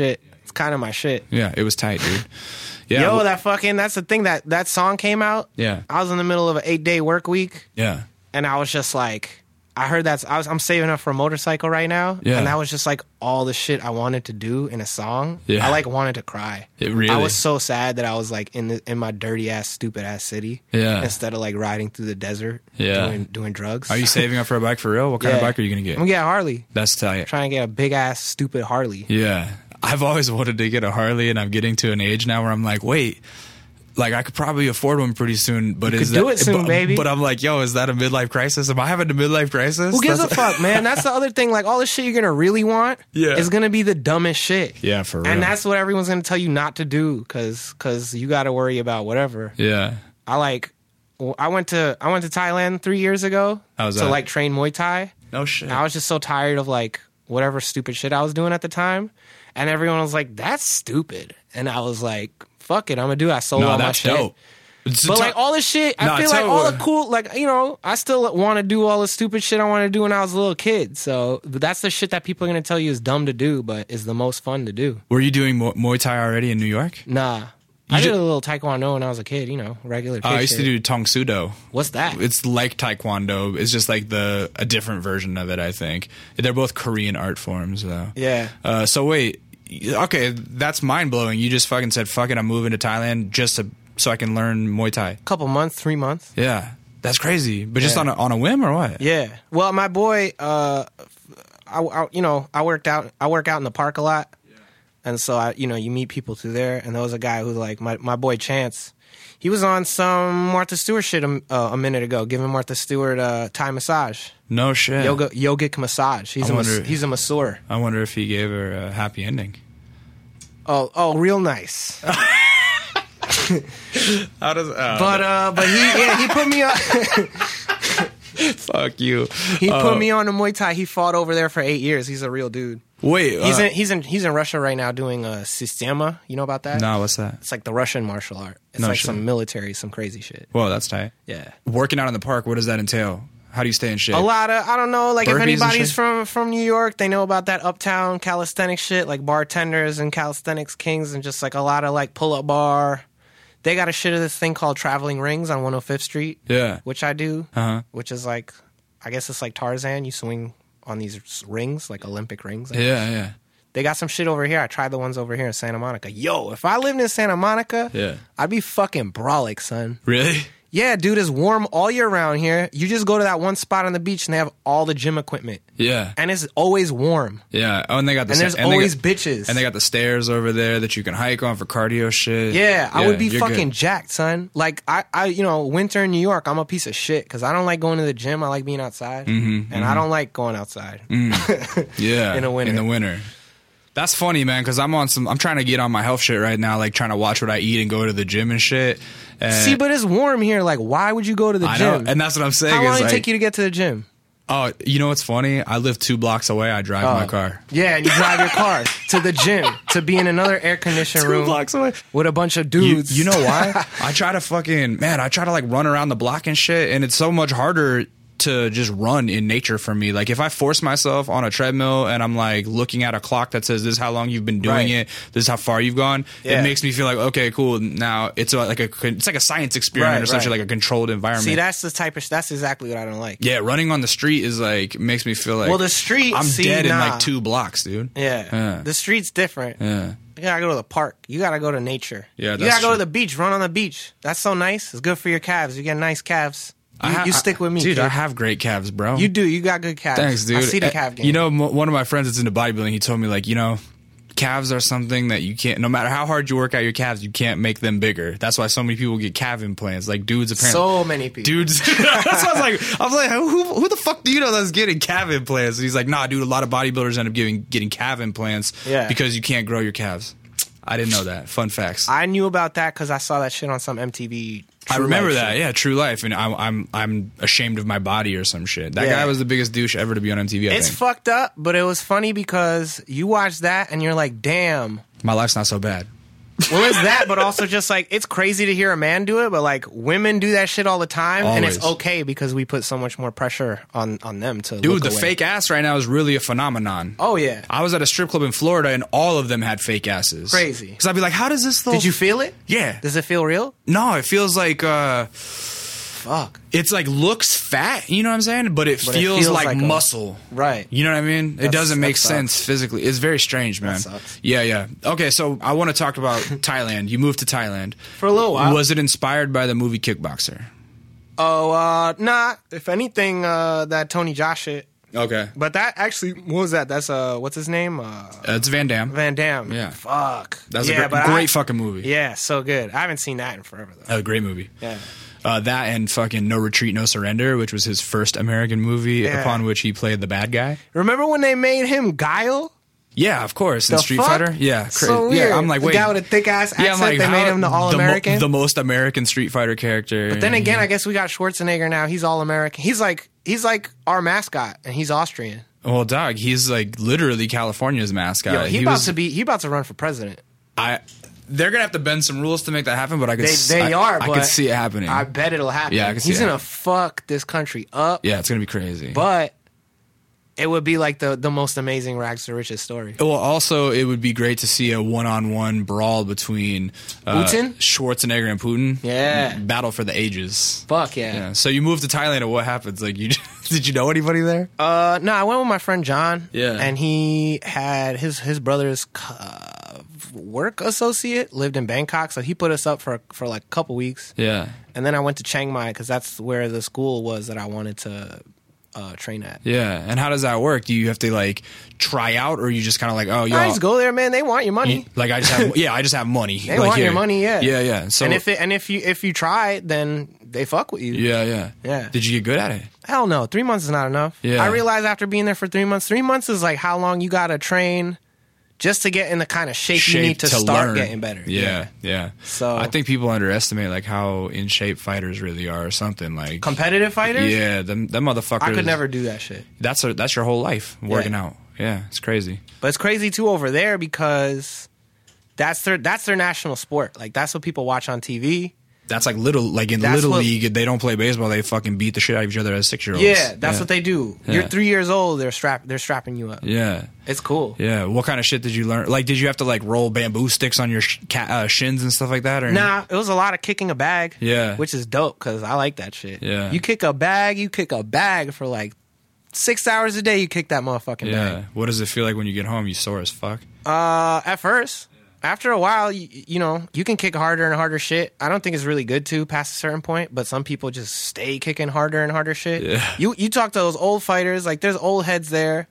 It's kind of my shit. Yeah, it was tight, dude. Yeah, Yo, that's the thing, that song came out. Yeah. I was in the middle of an 8-day work week. Yeah. And I was just like, I heard I'm saving up for a motorcycle right now. Yeah. And that was just like all the shit I wanted to do in a song. Yeah. I like wanted to cry. It really? I was so sad that I was like in my dirty ass, stupid ass city. Yeah. Instead of like riding through the desert. Yeah. Doing drugs. Are you saving up for a bike for real? What kind of bike are you going to get? I'm gonna get a Harley. That's tight. Trying to get a big ass, stupid Harley. Yeah. I've always wanted to get a Harley, and I'm getting to an age now where I'm like, wait, like I could probably afford one pretty soon, but You is could that do it soon, baby. But I'm like, yo, is that a midlife crisis? Am I having a midlife crisis? Who gives a fuck, man? That's the other thing. Like, all the shit you're gonna really want is gonna be the dumbest shit. Yeah, for real. And that's what everyone's gonna tell you not to do, cause you got to worry about whatever. Yeah. I went to Thailand 3 years ago How was to that? like train Muay Thai. No shit. I was just so tired of like whatever stupid shit I was doing at the time, and everyone was like, "That's stupid," and I was like, "Fuck it, I'm gonna do it." I sold all my that's shit. dope. But like all this shit, I feel like all the cool, like, you know, I still want to do all the stupid shit I want to do when I was a little kid. So that's the shit that people are gonna tell you is dumb to do, but is the most fun to do. Were you doing Muay Thai already in New York? Nah, I did a little taekwondo when I was a kid. You know, regular. I kid used to shit. do Tong Sudo. What's that? It's like Taekwondo. It's just like a different version of it, I think. They're both Korean art forms, though. Yeah. So wait, okay, that's mind blowing. You just fucking said, "Fuck it, I'm moving to Thailand so I can learn Muay Thai." Couple months, 3 months. Yeah, that's crazy. But just Yeah. on a whim or what? Yeah. Well, my boy, I work out in the park a lot, and so you meet people through there. And there was a guy who like my boy Chance. He was on some Martha Stewart shit a minute ago, giving Martha Stewart Thai massage, No shit. yogic massage. He's a masseur. I wonder if he gave her a happy ending. Oh, real nice. How does? But he put me on. Fuck you. He put me on the Muay Thai. He fought over there for 8 years. He's a real dude. Wait, He's in Russia right now doing Sistema. You know about that? No, what's that? It's like the Russian martial art. It's No like shit. some military, some crazy shit. Whoa, that's tight. Yeah. Working out in the park, what does that entail? How do you stay in shape? A lot of, I don't know, like Burpees if and anybody's shit? from New York, they know about that uptown calisthenics shit, like bartenders and calisthenics kings, and just like a lot of like pull-up bar. They got a shit of this thing called Traveling Rings on 105th Street. Yeah. Which I do. Uh-huh. Which is like, I guess it's like Tarzan. You swing on these rings, like Olympic rings. Yeah. They got some shit over here. I tried the ones over here in Santa Monica. Yo, if I lived in Santa Monica, Yeah. I'd be fucking brolic, son. Really? Yeah, dude, it's warm all year round here. You just go to that one spot on the beach and they have all the gym equipment. Yeah. And it's always warm. Yeah. Oh, and they got the And there's always bitches. And they got the stairs over there that you can hike on for cardio shit. Yeah, I would be you're fucking good. jacked, son. Like, I winter in New York, I'm a piece of shit because I don't like going to the gym. I like being outside. And I don't like going outside. Yeah. in the winter. In the winter. That's funny, man, because I'm trying to get on my health shit right now, like trying to watch what I eat and go to the gym and shit. And See, but it's warm here. Like, why would you go to the I gym? know, and that's what I'm saying. How long is did it like, take you to get to the gym? Oh, you know what's funny? I live 2 blocks away. I drive my car. Yeah, and you drive your car to the gym to be in another air-conditioned 2 room blocks away. with a bunch of dudes. You know why? I try to like run around the block and shit, and it's so much harder to just run in nature for me. Like if I force myself on a treadmill and I'm like looking at a clock that says this is how long you've been doing Right. it, this is how far you've gone, Yeah. it makes me feel like, okay, cool. Now it's like a science experiment Right, or something, right. like a controlled environment. See, that's the type of. That's exactly what I don't like. Yeah, running on the street is like makes me feel like Well, the street. I'm see, dead in nah. like 2 blocks, dude. Yeah. The street's different. Yeah. You gotta go to the park. You gotta go to nature. Yeah, you that's gotta go true. to the beach. Run on the beach. That's so nice. It's good for your calves. You get nice calves. You stick with me, dude. kid. I have great calves, bro. You do. You got good calves. Thanks, dude. I see the calf game. You know, one of my friends that's into bodybuilding, he told me, like, calves are something that you can't, no matter how hard you work out your calves, you can't make them bigger. That's why so many people get calf implants. Like, dudes apparently. so many people. Dudes. That's what I was like, who the fuck do you know that's getting calf implants? And he's like, nah, dude, a lot of bodybuilders end up getting calf implants because you can't grow your calves. I didn't know that. Fun facts. I knew about that because I saw that shit on some MTV. I remember Life that, shit. yeah, True Life, and I'm ashamed of my body or some shit. That Yeah. guy was the biggest douche ever to be on MTV. I It's think fucked up, but it was funny because you watch that and you're like, damn. my life's not so bad. Well, it's that, but also just like it's crazy to hear a man do it, but like women do that shit all the time, and it's Always. okay because we put so much more pressure on them to. Dude, look the away. fake ass right now is really a phenomenon. Oh yeah, I was at a strip club in Florida, and all of them had fake asses. Crazy. Because I'd be like, how does this? did you feel it? Yeah. Does it feel real? No, it feels like Fuck. it's like looks fat. You know what I'm saying? But it feels like like a- muscle. Right. You know what I mean? It doesn't make that sucks. sense physically. It's very strange, man. sucks. Yeah, yeah. Okay, so I want to talk about Thailand. You moved to Thailand For a little while. Was it inspired by the movie Kickboxer? Oh, nah. If anything, that Tony Josh shit. Okay, But that actually, what was that? That's what's his name? it's Van Damme. Van Damme. Yeah. Fuck. That's yeah, a but great fucking movie. Yeah, so good. I haven't seen that in forever though. A great movie. Yeah. That and fucking No Retreat, No Surrender, which was his first American movie, Yeah. upon which he played the bad guy. Remember when they made him Guile? Yeah, of course. In The Street fuck? Fighter. Yeah, So weird. Yeah, I'm like, the wait. guy with a thick ass accent. Yeah, I'm like, they made how- him the All American. the most American Street Fighter character. But then again, I guess we got Schwarzenegger now. He's All American. He's like our mascot, and he's Austrian. Well, dog, he's like literally California's mascot. Yo, he about to run for president. They're gonna have to bend some rules to make that happen, but I could. They are. I but could see it happening. I bet it'll happen. Yeah, I can see he's it gonna fuck this country up. Yeah, it's gonna be crazy. But it would be like the most amazing rags to riches story. Well, also, it would be great to see a one-on-one brawl between Putin? Schwarzenegger, and Putin. Yeah. Battle for the ages. Fuck yeah. Yeah. So you moved to Thailand, and what happens? Like, you did you know anybody there? No, I went with my friend John. Yeah. And he had his brother's work associate lived in Bangkok, so he put us up for like a couple weeks. Yeah. And then I went to Chiang Mai because that's where the school was that I wanted to train at. Yeah. And how does that work? Do you have to like try out, or you just kind of like, oh, yo, I just go there, man. They want your money. like I just have money. They like, want your here. money, yeah. Yeah, yeah. So and if you try, then they fuck with you. yeah, yeah, Yeah. Did you get good at it? Hell no, 3 months is not enough. Yeah. I realized after being there for 3 months, 3 months is like how long you gotta train just to get in the kind of shape you need to start learn. getting better. Yeah, yeah. So- I think people underestimate like how in shape fighters really are, or something like. Competitive fighters? Yeah, them motherfuckers. I could never do that shit. That's your whole life working out. Yeah, it's crazy. But it's crazy too over there because that's their national sport. Like that's what people watch on TV. That's like little That's Little what- League, they don't play baseball. They fucking beat the shit out of each other as 6-year-olds. Yeah, that's what they do. Yeah. You're 3 years old, they're strapping you up. Yeah. It's cool. Yeah. What kind of shit did you learn? Like, did you have to like roll bamboo sticks on your shins and stuff like that? Or Nah, it was a lot of kicking a bag. Yeah. Which is dope because I like that shit. Yeah. You kick a bag for like 6 hours a day. You kick that motherfucking Yeah. bag. What does it feel like when you get home? You sore as fuck. At first. After a while, you know, you can kick harder and harder shit. I don't think it's really good to past a certain point, but some people just stay kicking harder and harder shit. Yeah. You talk to those old fighters, like there's old heads there,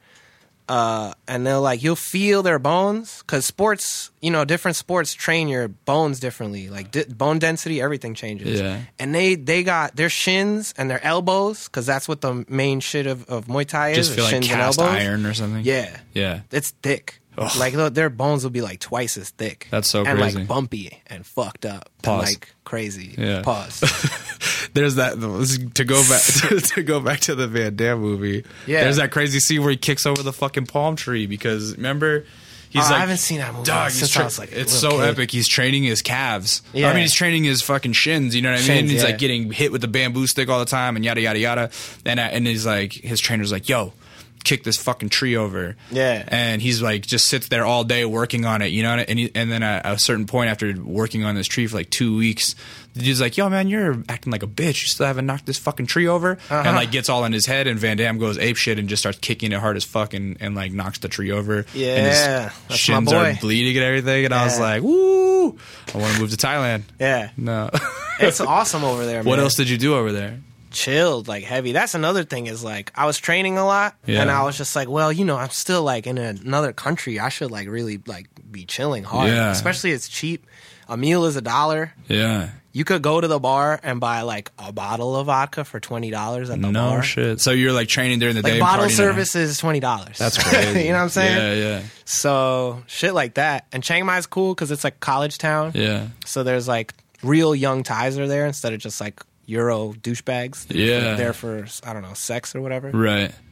and they're like, you'll feel their bones because sports, you know, different sports train your bones differently. Like bone density, everything changes. Yeah. And they got their shins and their elbows because that's what the main shit of Muay Thai is. Just feel like shins and cast elbows. iron or something. Yeah. Yeah. It's thick. Ugh. Like their bones will be like twice as thick. That's so and crazy. like bumpy and fucked up. Pause. And like crazy. Yeah. Pause. There's that to go back to go back to the Van Damme movie. Yeah. There's that crazy scene where he kicks over the fucking palm tree because remember he's Oh, I like, haven't seen that movie dog, since he's I was, like, a it's little so kid. epic. He's training his calves. Yeah. I mean, he's training his fucking shins. You know what I mean? Shins, He's yeah. like getting hit with the bamboo stick all the time and yada yada yada. And he's like, his trainer's like, yo, kick this fucking tree over. Yeah. And he's like, just sits there all day working on it, you know? And then at a certain point after working on this tree for like 2 weeks, the dude's like, yo, man, you're acting like a bitch. You still haven't knocked this fucking tree over? And like gets all in his head, and Van Damme goes ape shit and just starts kicking it hard as fuck and like knocks the tree over. Yeah, And his that's my shins boy. are bleeding and everything. And I was Yeah. like, woo, I want to move to Thailand. Yeah. No. It's awesome over there, man. What else did you do over there? Chilled, like heavy. That's another thing is like I was training a lot Yeah. and I was just like, well, you know, I'm still like in another country. I should like really like be chilling hard. Yeah. Especially it's cheap. A meal is $1. Yeah. You could go to the bar and buy like a bottle of vodka for $20 at the No bar. shit. So you're like training during the day. Like and bottle partying at service is $20. That's crazy. You know what I'm saying? Yeah, yeah. So shit like that. And Chiang Mai is cool because it's like college town. Yeah. So there's like real young Thais are there instead of just like Euro douchebags. Yeah. There for, I don't know, sex or whatever. Right.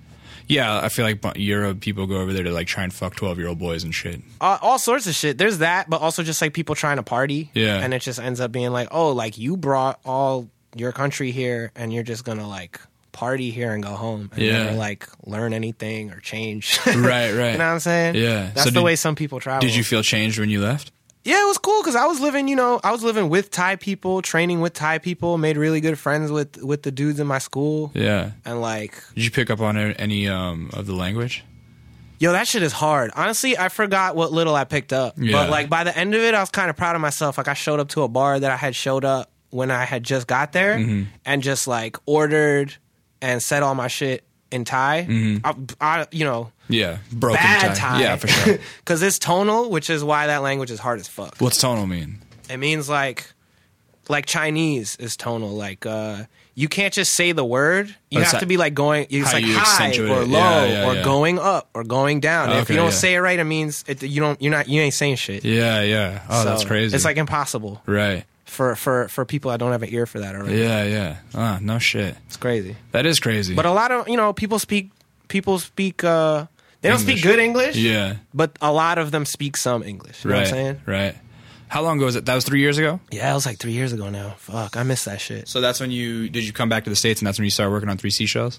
Yeah, I feel like Europe people go over there to like try and fuck 12-year-old boys and shit. All sorts of shit. There's that, but also just like people trying to party. Yeah. And it just ends up being like, oh, like you brought all your country here and you're just gonna like party here and go home and never like learn anything or change. Right. You know what I'm saying? Yeah. That's the way some people travel. Did you feel changed when you left? Yeah, it was cool because I was living with Thai people, training with Thai people, made really good friends with the dudes in my school. Yeah. And like, Did you pick up on any of the language? yo, that shit is hard. Honestly, I forgot what little I picked up. Yeah. But like by the end of it, I was kind of proud of myself. Like I showed up to a bar that I had showed up when I had just got there and just like ordered and said all my shit in Thai. I Yeah, broken bad Thai. Yeah, for sure. Because it's tonal, which is why that language is hard as fuck. What's tonal mean? It means like Chinese is tonal. Like you can't just say the word. You have to be like going. It's how like you high accentuate or it. low Yeah, or yeah. going up or going down. And if Okay, you don't yeah. say it right, it means you ain't saying shit. Yeah. Oh, So, that's crazy. It's like impossible right. for people that don't have an ear for that already. Yeah. Ah, no shit. It's crazy. That is crazy. But a lot of people speak. They don't speak English. good English. Yeah. But a lot of them speak some English. You know what I'm saying? Right. How long ago was it? That was 3 years ago? Yeah, it was like 3 years ago now. Fuck, I miss that shit. So that's when did you come back to the States and that's when you started working on 3 Seashells?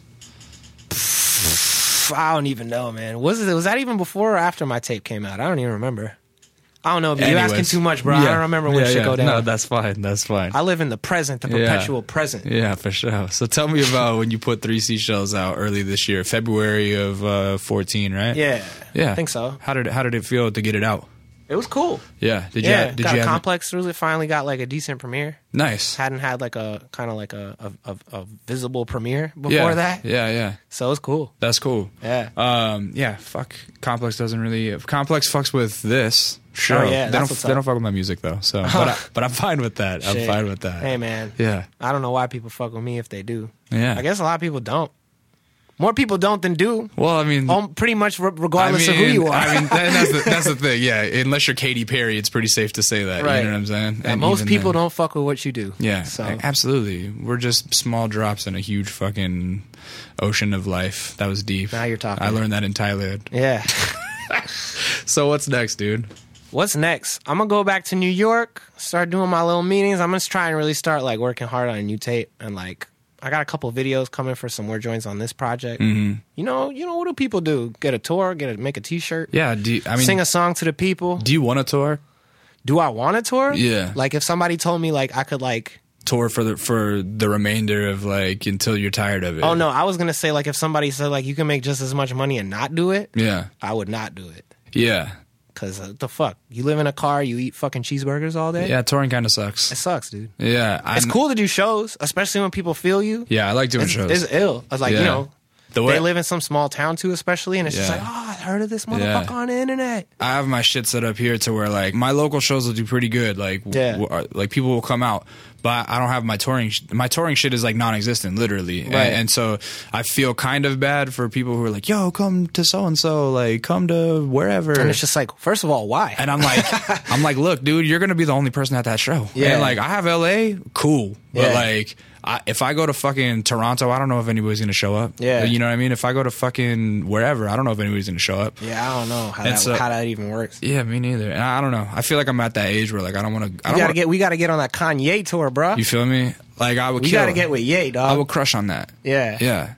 I don't even know, man. Was that even before or after my tape came out? I don't even remember. I don't know, but you're asking too much, bro. I don't remember when shit go down. No, that's fine. I live in the present, the perpetual present. Yeah, for sure. So tell me about when you put 3 Seashells out early this year, February of 14, right? Yeah. Yeah. I think so. How did it feel to get it out? It was cool. Yeah. Did Got you a have Complex really finally got like a decent premiere. Nice. Hadn't had like a kind of like a visible premiere before that. Yeah. So it was cool. That's cool. Yeah. Yeah, fuck. Complex doesn't really. Complex fucks with this. Sure. Oh, yeah, They that's don't what's they don't up. fuck with my music though. So but I'm fine with that. I'm Shit. fine with that. Hey, man. Yeah. I don't know why people fuck with me if they do. Yeah. I guess a lot of people don't. More people don't than do. Well, I mean, Pretty much regardless of who you are. I mean, that's the thing. Yeah, unless you're Katy Perry, it's pretty safe to say that. Right. You know what I'm saying? And most people don't fuck with what you do. Yeah, So absolutely. We're just small drops in a huge fucking ocean of life. That was deep. Now you're talking. I learned that in Thailand. yeah. So what's next, dude? What's next? I'm gonna go back to New York, start doing my little meetings. I'm gonna try and really start like working hard on a new tape, and like I got a couple videos coming for some more joints on this project. Mm-hmm. You know what do people do? Get a tour, make a T-shirt, Yeah, sing a song to the people. do you want to tour? Do I want to tour? Yeah. Like if somebody told me like I could like. Tour for the remainder of like until you're tired of it. Oh no, I was gonna say like if somebody said like you can make just as much money and not do it, Yeah. I would not do it. Yeah. Cause the fuck, you live in a car, you eat fucking cheeseburgers all day. Yeah, touring kind of It sucks. sucks, dude. Yeah. It's cool to do shows, especially when people feel you. Yeah, I like doing shows. It's ill. I was like, Yeah. The way they live in some small town too, especially, and it's just Yeah. like, oh, I heard of this motherfucker on the internet. I have my shit set up here to where like my local shows will do pretty good. Like, like people will come out, but I don't have my touring. My touring shit is like non-existent, literally. Right. And so I feel kind of bad for people who are like, "Yo, come to so and so, like come to wherever." And it's just like, first of all, why? And I'm like, look, dude, you're gonna be the only person at that show. Yeah. And like, I have LA, cool, but Yeah. like, if I go to fucking Toronto, I don't know if anybody's gonna show up. Yeah. You know what I mean? If I go to fucking wherever, I don't know if anybody's gonna show up. Yeah, I don't know how And how that even works. Yeah, me neither. And I don't know. I feel like I'm at that age where like I don't want to. We gotta get on that Kanye tour, bro. You feel me? Like I would. We kill. gotta get with Ye, dog. I would crush on that. Yeah. Yeah.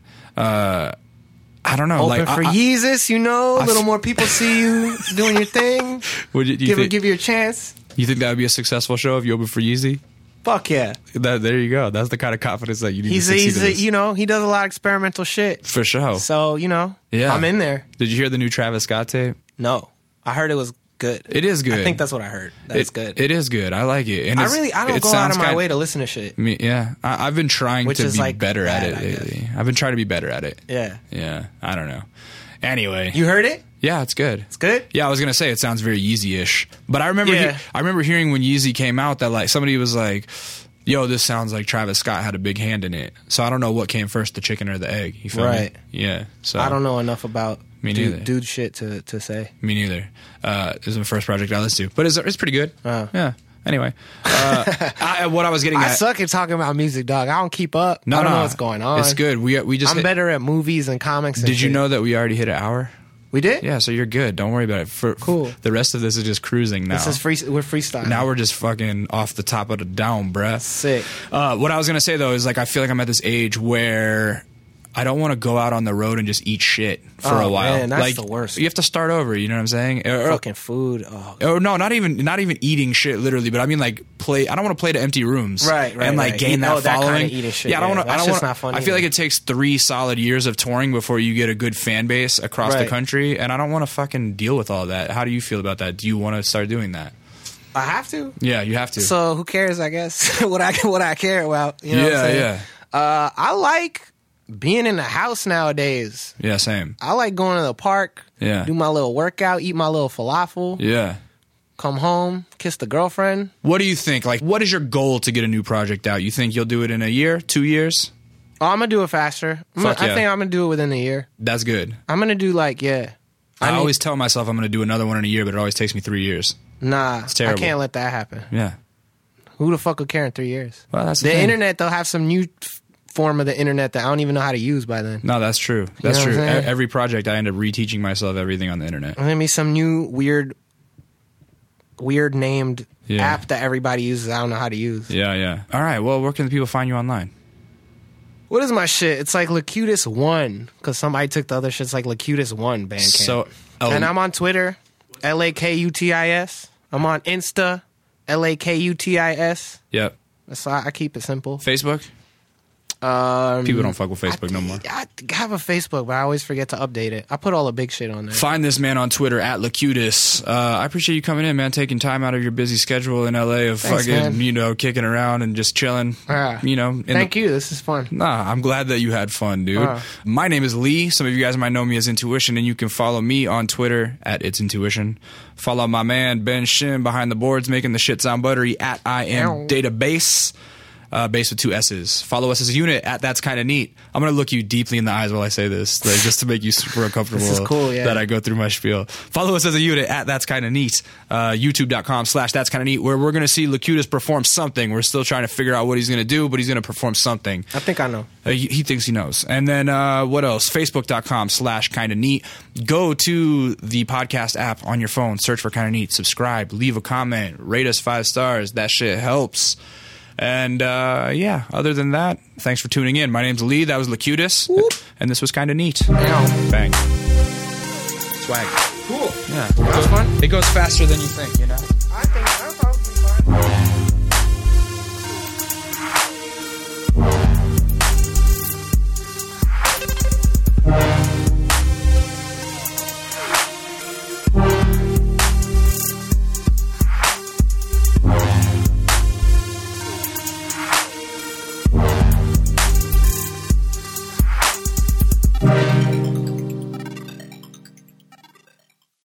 I don't know. Open like for Yeezus, a little more people see you doing your thing. Would you Give you a chance. You think that would be a successful show if you open for Yeezy? Fuck yeah. There you go. That's the kind of confidence that you need to He's succeed in this. he does a lot of experimental shit. For sure. So, Yeah. I'm in there. Did you hear the new Travis Scott tape? No. I heard it was good. It is good. I think that's what I heard. That's good. It is good. I like it. And I don't go out of my way to listen to shit. I've been trying Which to is, be like, better at bad, it I guess. lately. I've been trying to be better at it. Yeah. Yeah. I don't know. Anyway. You heard it? Yeah, it's good. It's good? Yeah, I was gonna say it sounds very Yeezy-ish, but I remember I remember hearing when Yeezy came out that like somebody was like, "Yo, this sounds like Travis Scott had a big hand in it." So I don't know what came first, the chicken or the egg. You feel Right. me? Yeah. So I don't know enough about Me neither. dude shit to say. Me neither. This is my first project I listened to, but it's pretty good. Oh. Yeah. Anyway, what I was getting I at. suck at talking about music, dog. I don't keep up. I don't know what's going on. It's good. We just. I'm better at movies and comics. And Did you shit. know that we already hit an hour? We did? Yeah, so you're good. Don't worry about it. Cool. The rest of this is just cruising now. This is we're freestyling. Now we're just fucking off the top of the dome, bruh. Sick. What I was gonna say though is like I feel like I'm at this age where I don't want to go out on the road and just eat shit for a while. Man, that's like, the worst. You have to start over. You know what I'm saying? Fucking food. Oh, Or no, not even eating shit literally, but I mean like play. I don't want to play to empty rooms, Right, and like right. gain that that following. kinda eating shit, Yeah, I don't yeah. want to. I That's don't just want. not fun I feel either. like it takes 3 solid years of touring before you get a good fan base across the Right. country, and I don't want to fucking deal with all that. How do you feel about that? Do you want to start doing that? I have to. Yeah, you have to. So who cares? I guess what I care about. You know what I'm saying? yeah, I like being in the house nowadays. yeah. Same. I like going to the park. Yeah. Do my little workout. Eat my little falafel. Yeah. Come home. Kiss the girlfriend. What do you think? Like, what is your goal to get a new project out? You think you'll do it in a year, 2 years? Oh, I'm gonna do it faster. Fuck yeah. I think I'm gonna do it within a year. That's good. I'm gonna do like I always tell myself I'm going to do another one in a year, but it always takes me 3 years. Nah, terrible. I can't let that happen. Yeah. Who the fuck will care in 3 years? Well, that's The thing. internet, they'll have some new form of the internet that I don't even know how to use by then. No, that's true. That's know what true. I'm saying? Every project, I end up reteaching myself everything on the internet. There's gonna be some new weird named Yeah. app that everybody uses. I don't know how to use. Yeah, yeah. All right. Well, where can the people find you online? What is my shit? It's like Lacutus1 because somebody took the other shit. It's like Lacutus1 Bandcamp. So, And I'm on Twitter, LAKUTIS. I'm on Insta, LAKUTIS. Yep. So I keep it simple. Facebook? People don't fuck with Facebook no more. I have a Facebook, but I always forget to update it. I put all the big shit on there. Find this man on Twitter at Lacutus. I appreciate you coming in, man, taking time out of your busy schedule in LA of Thanks, fucking, man. kicking around and just chilling. Thank you. This is fun. Nah, I'm glad that you had fun, dude. My name is Lee. Some of you guys might know me as Intuition, and you can follow me on Twitter at It's Intuition. Follow my man Ben Shim behind the boards, making the shit sound buttery at I Am Database. Base with 2 S's. Follow us as a unit at That's Kinda Neat. I'm going to look you deeply in the eyes while I say this, like, just to make you super uncomfortable This is cool, yeah. that I go through my spiel. Follow us as a unit at That's Kinda Neat. YouTube.com/That's Kinda Neat, where we're going to see Lacutus perform something. We're still trying to figure out what he's going to do, but he's going to perform something. I think I know. He thinks he knows. And then what else? Facebook.com/Kinda Neat. Go to the podcast app on your phone. Search for Kinda Neat. Subscribe. Leave a comment. Rate us 5 stars. That shit helps. And yeah, other than that, thanks for tuning in. My name's Lee. That was Lacutus. Whoop. And this was Kinda Neat. Ow. Bang. Swag. Cool. Yeah. That was fun. It goes faster than you think, you know?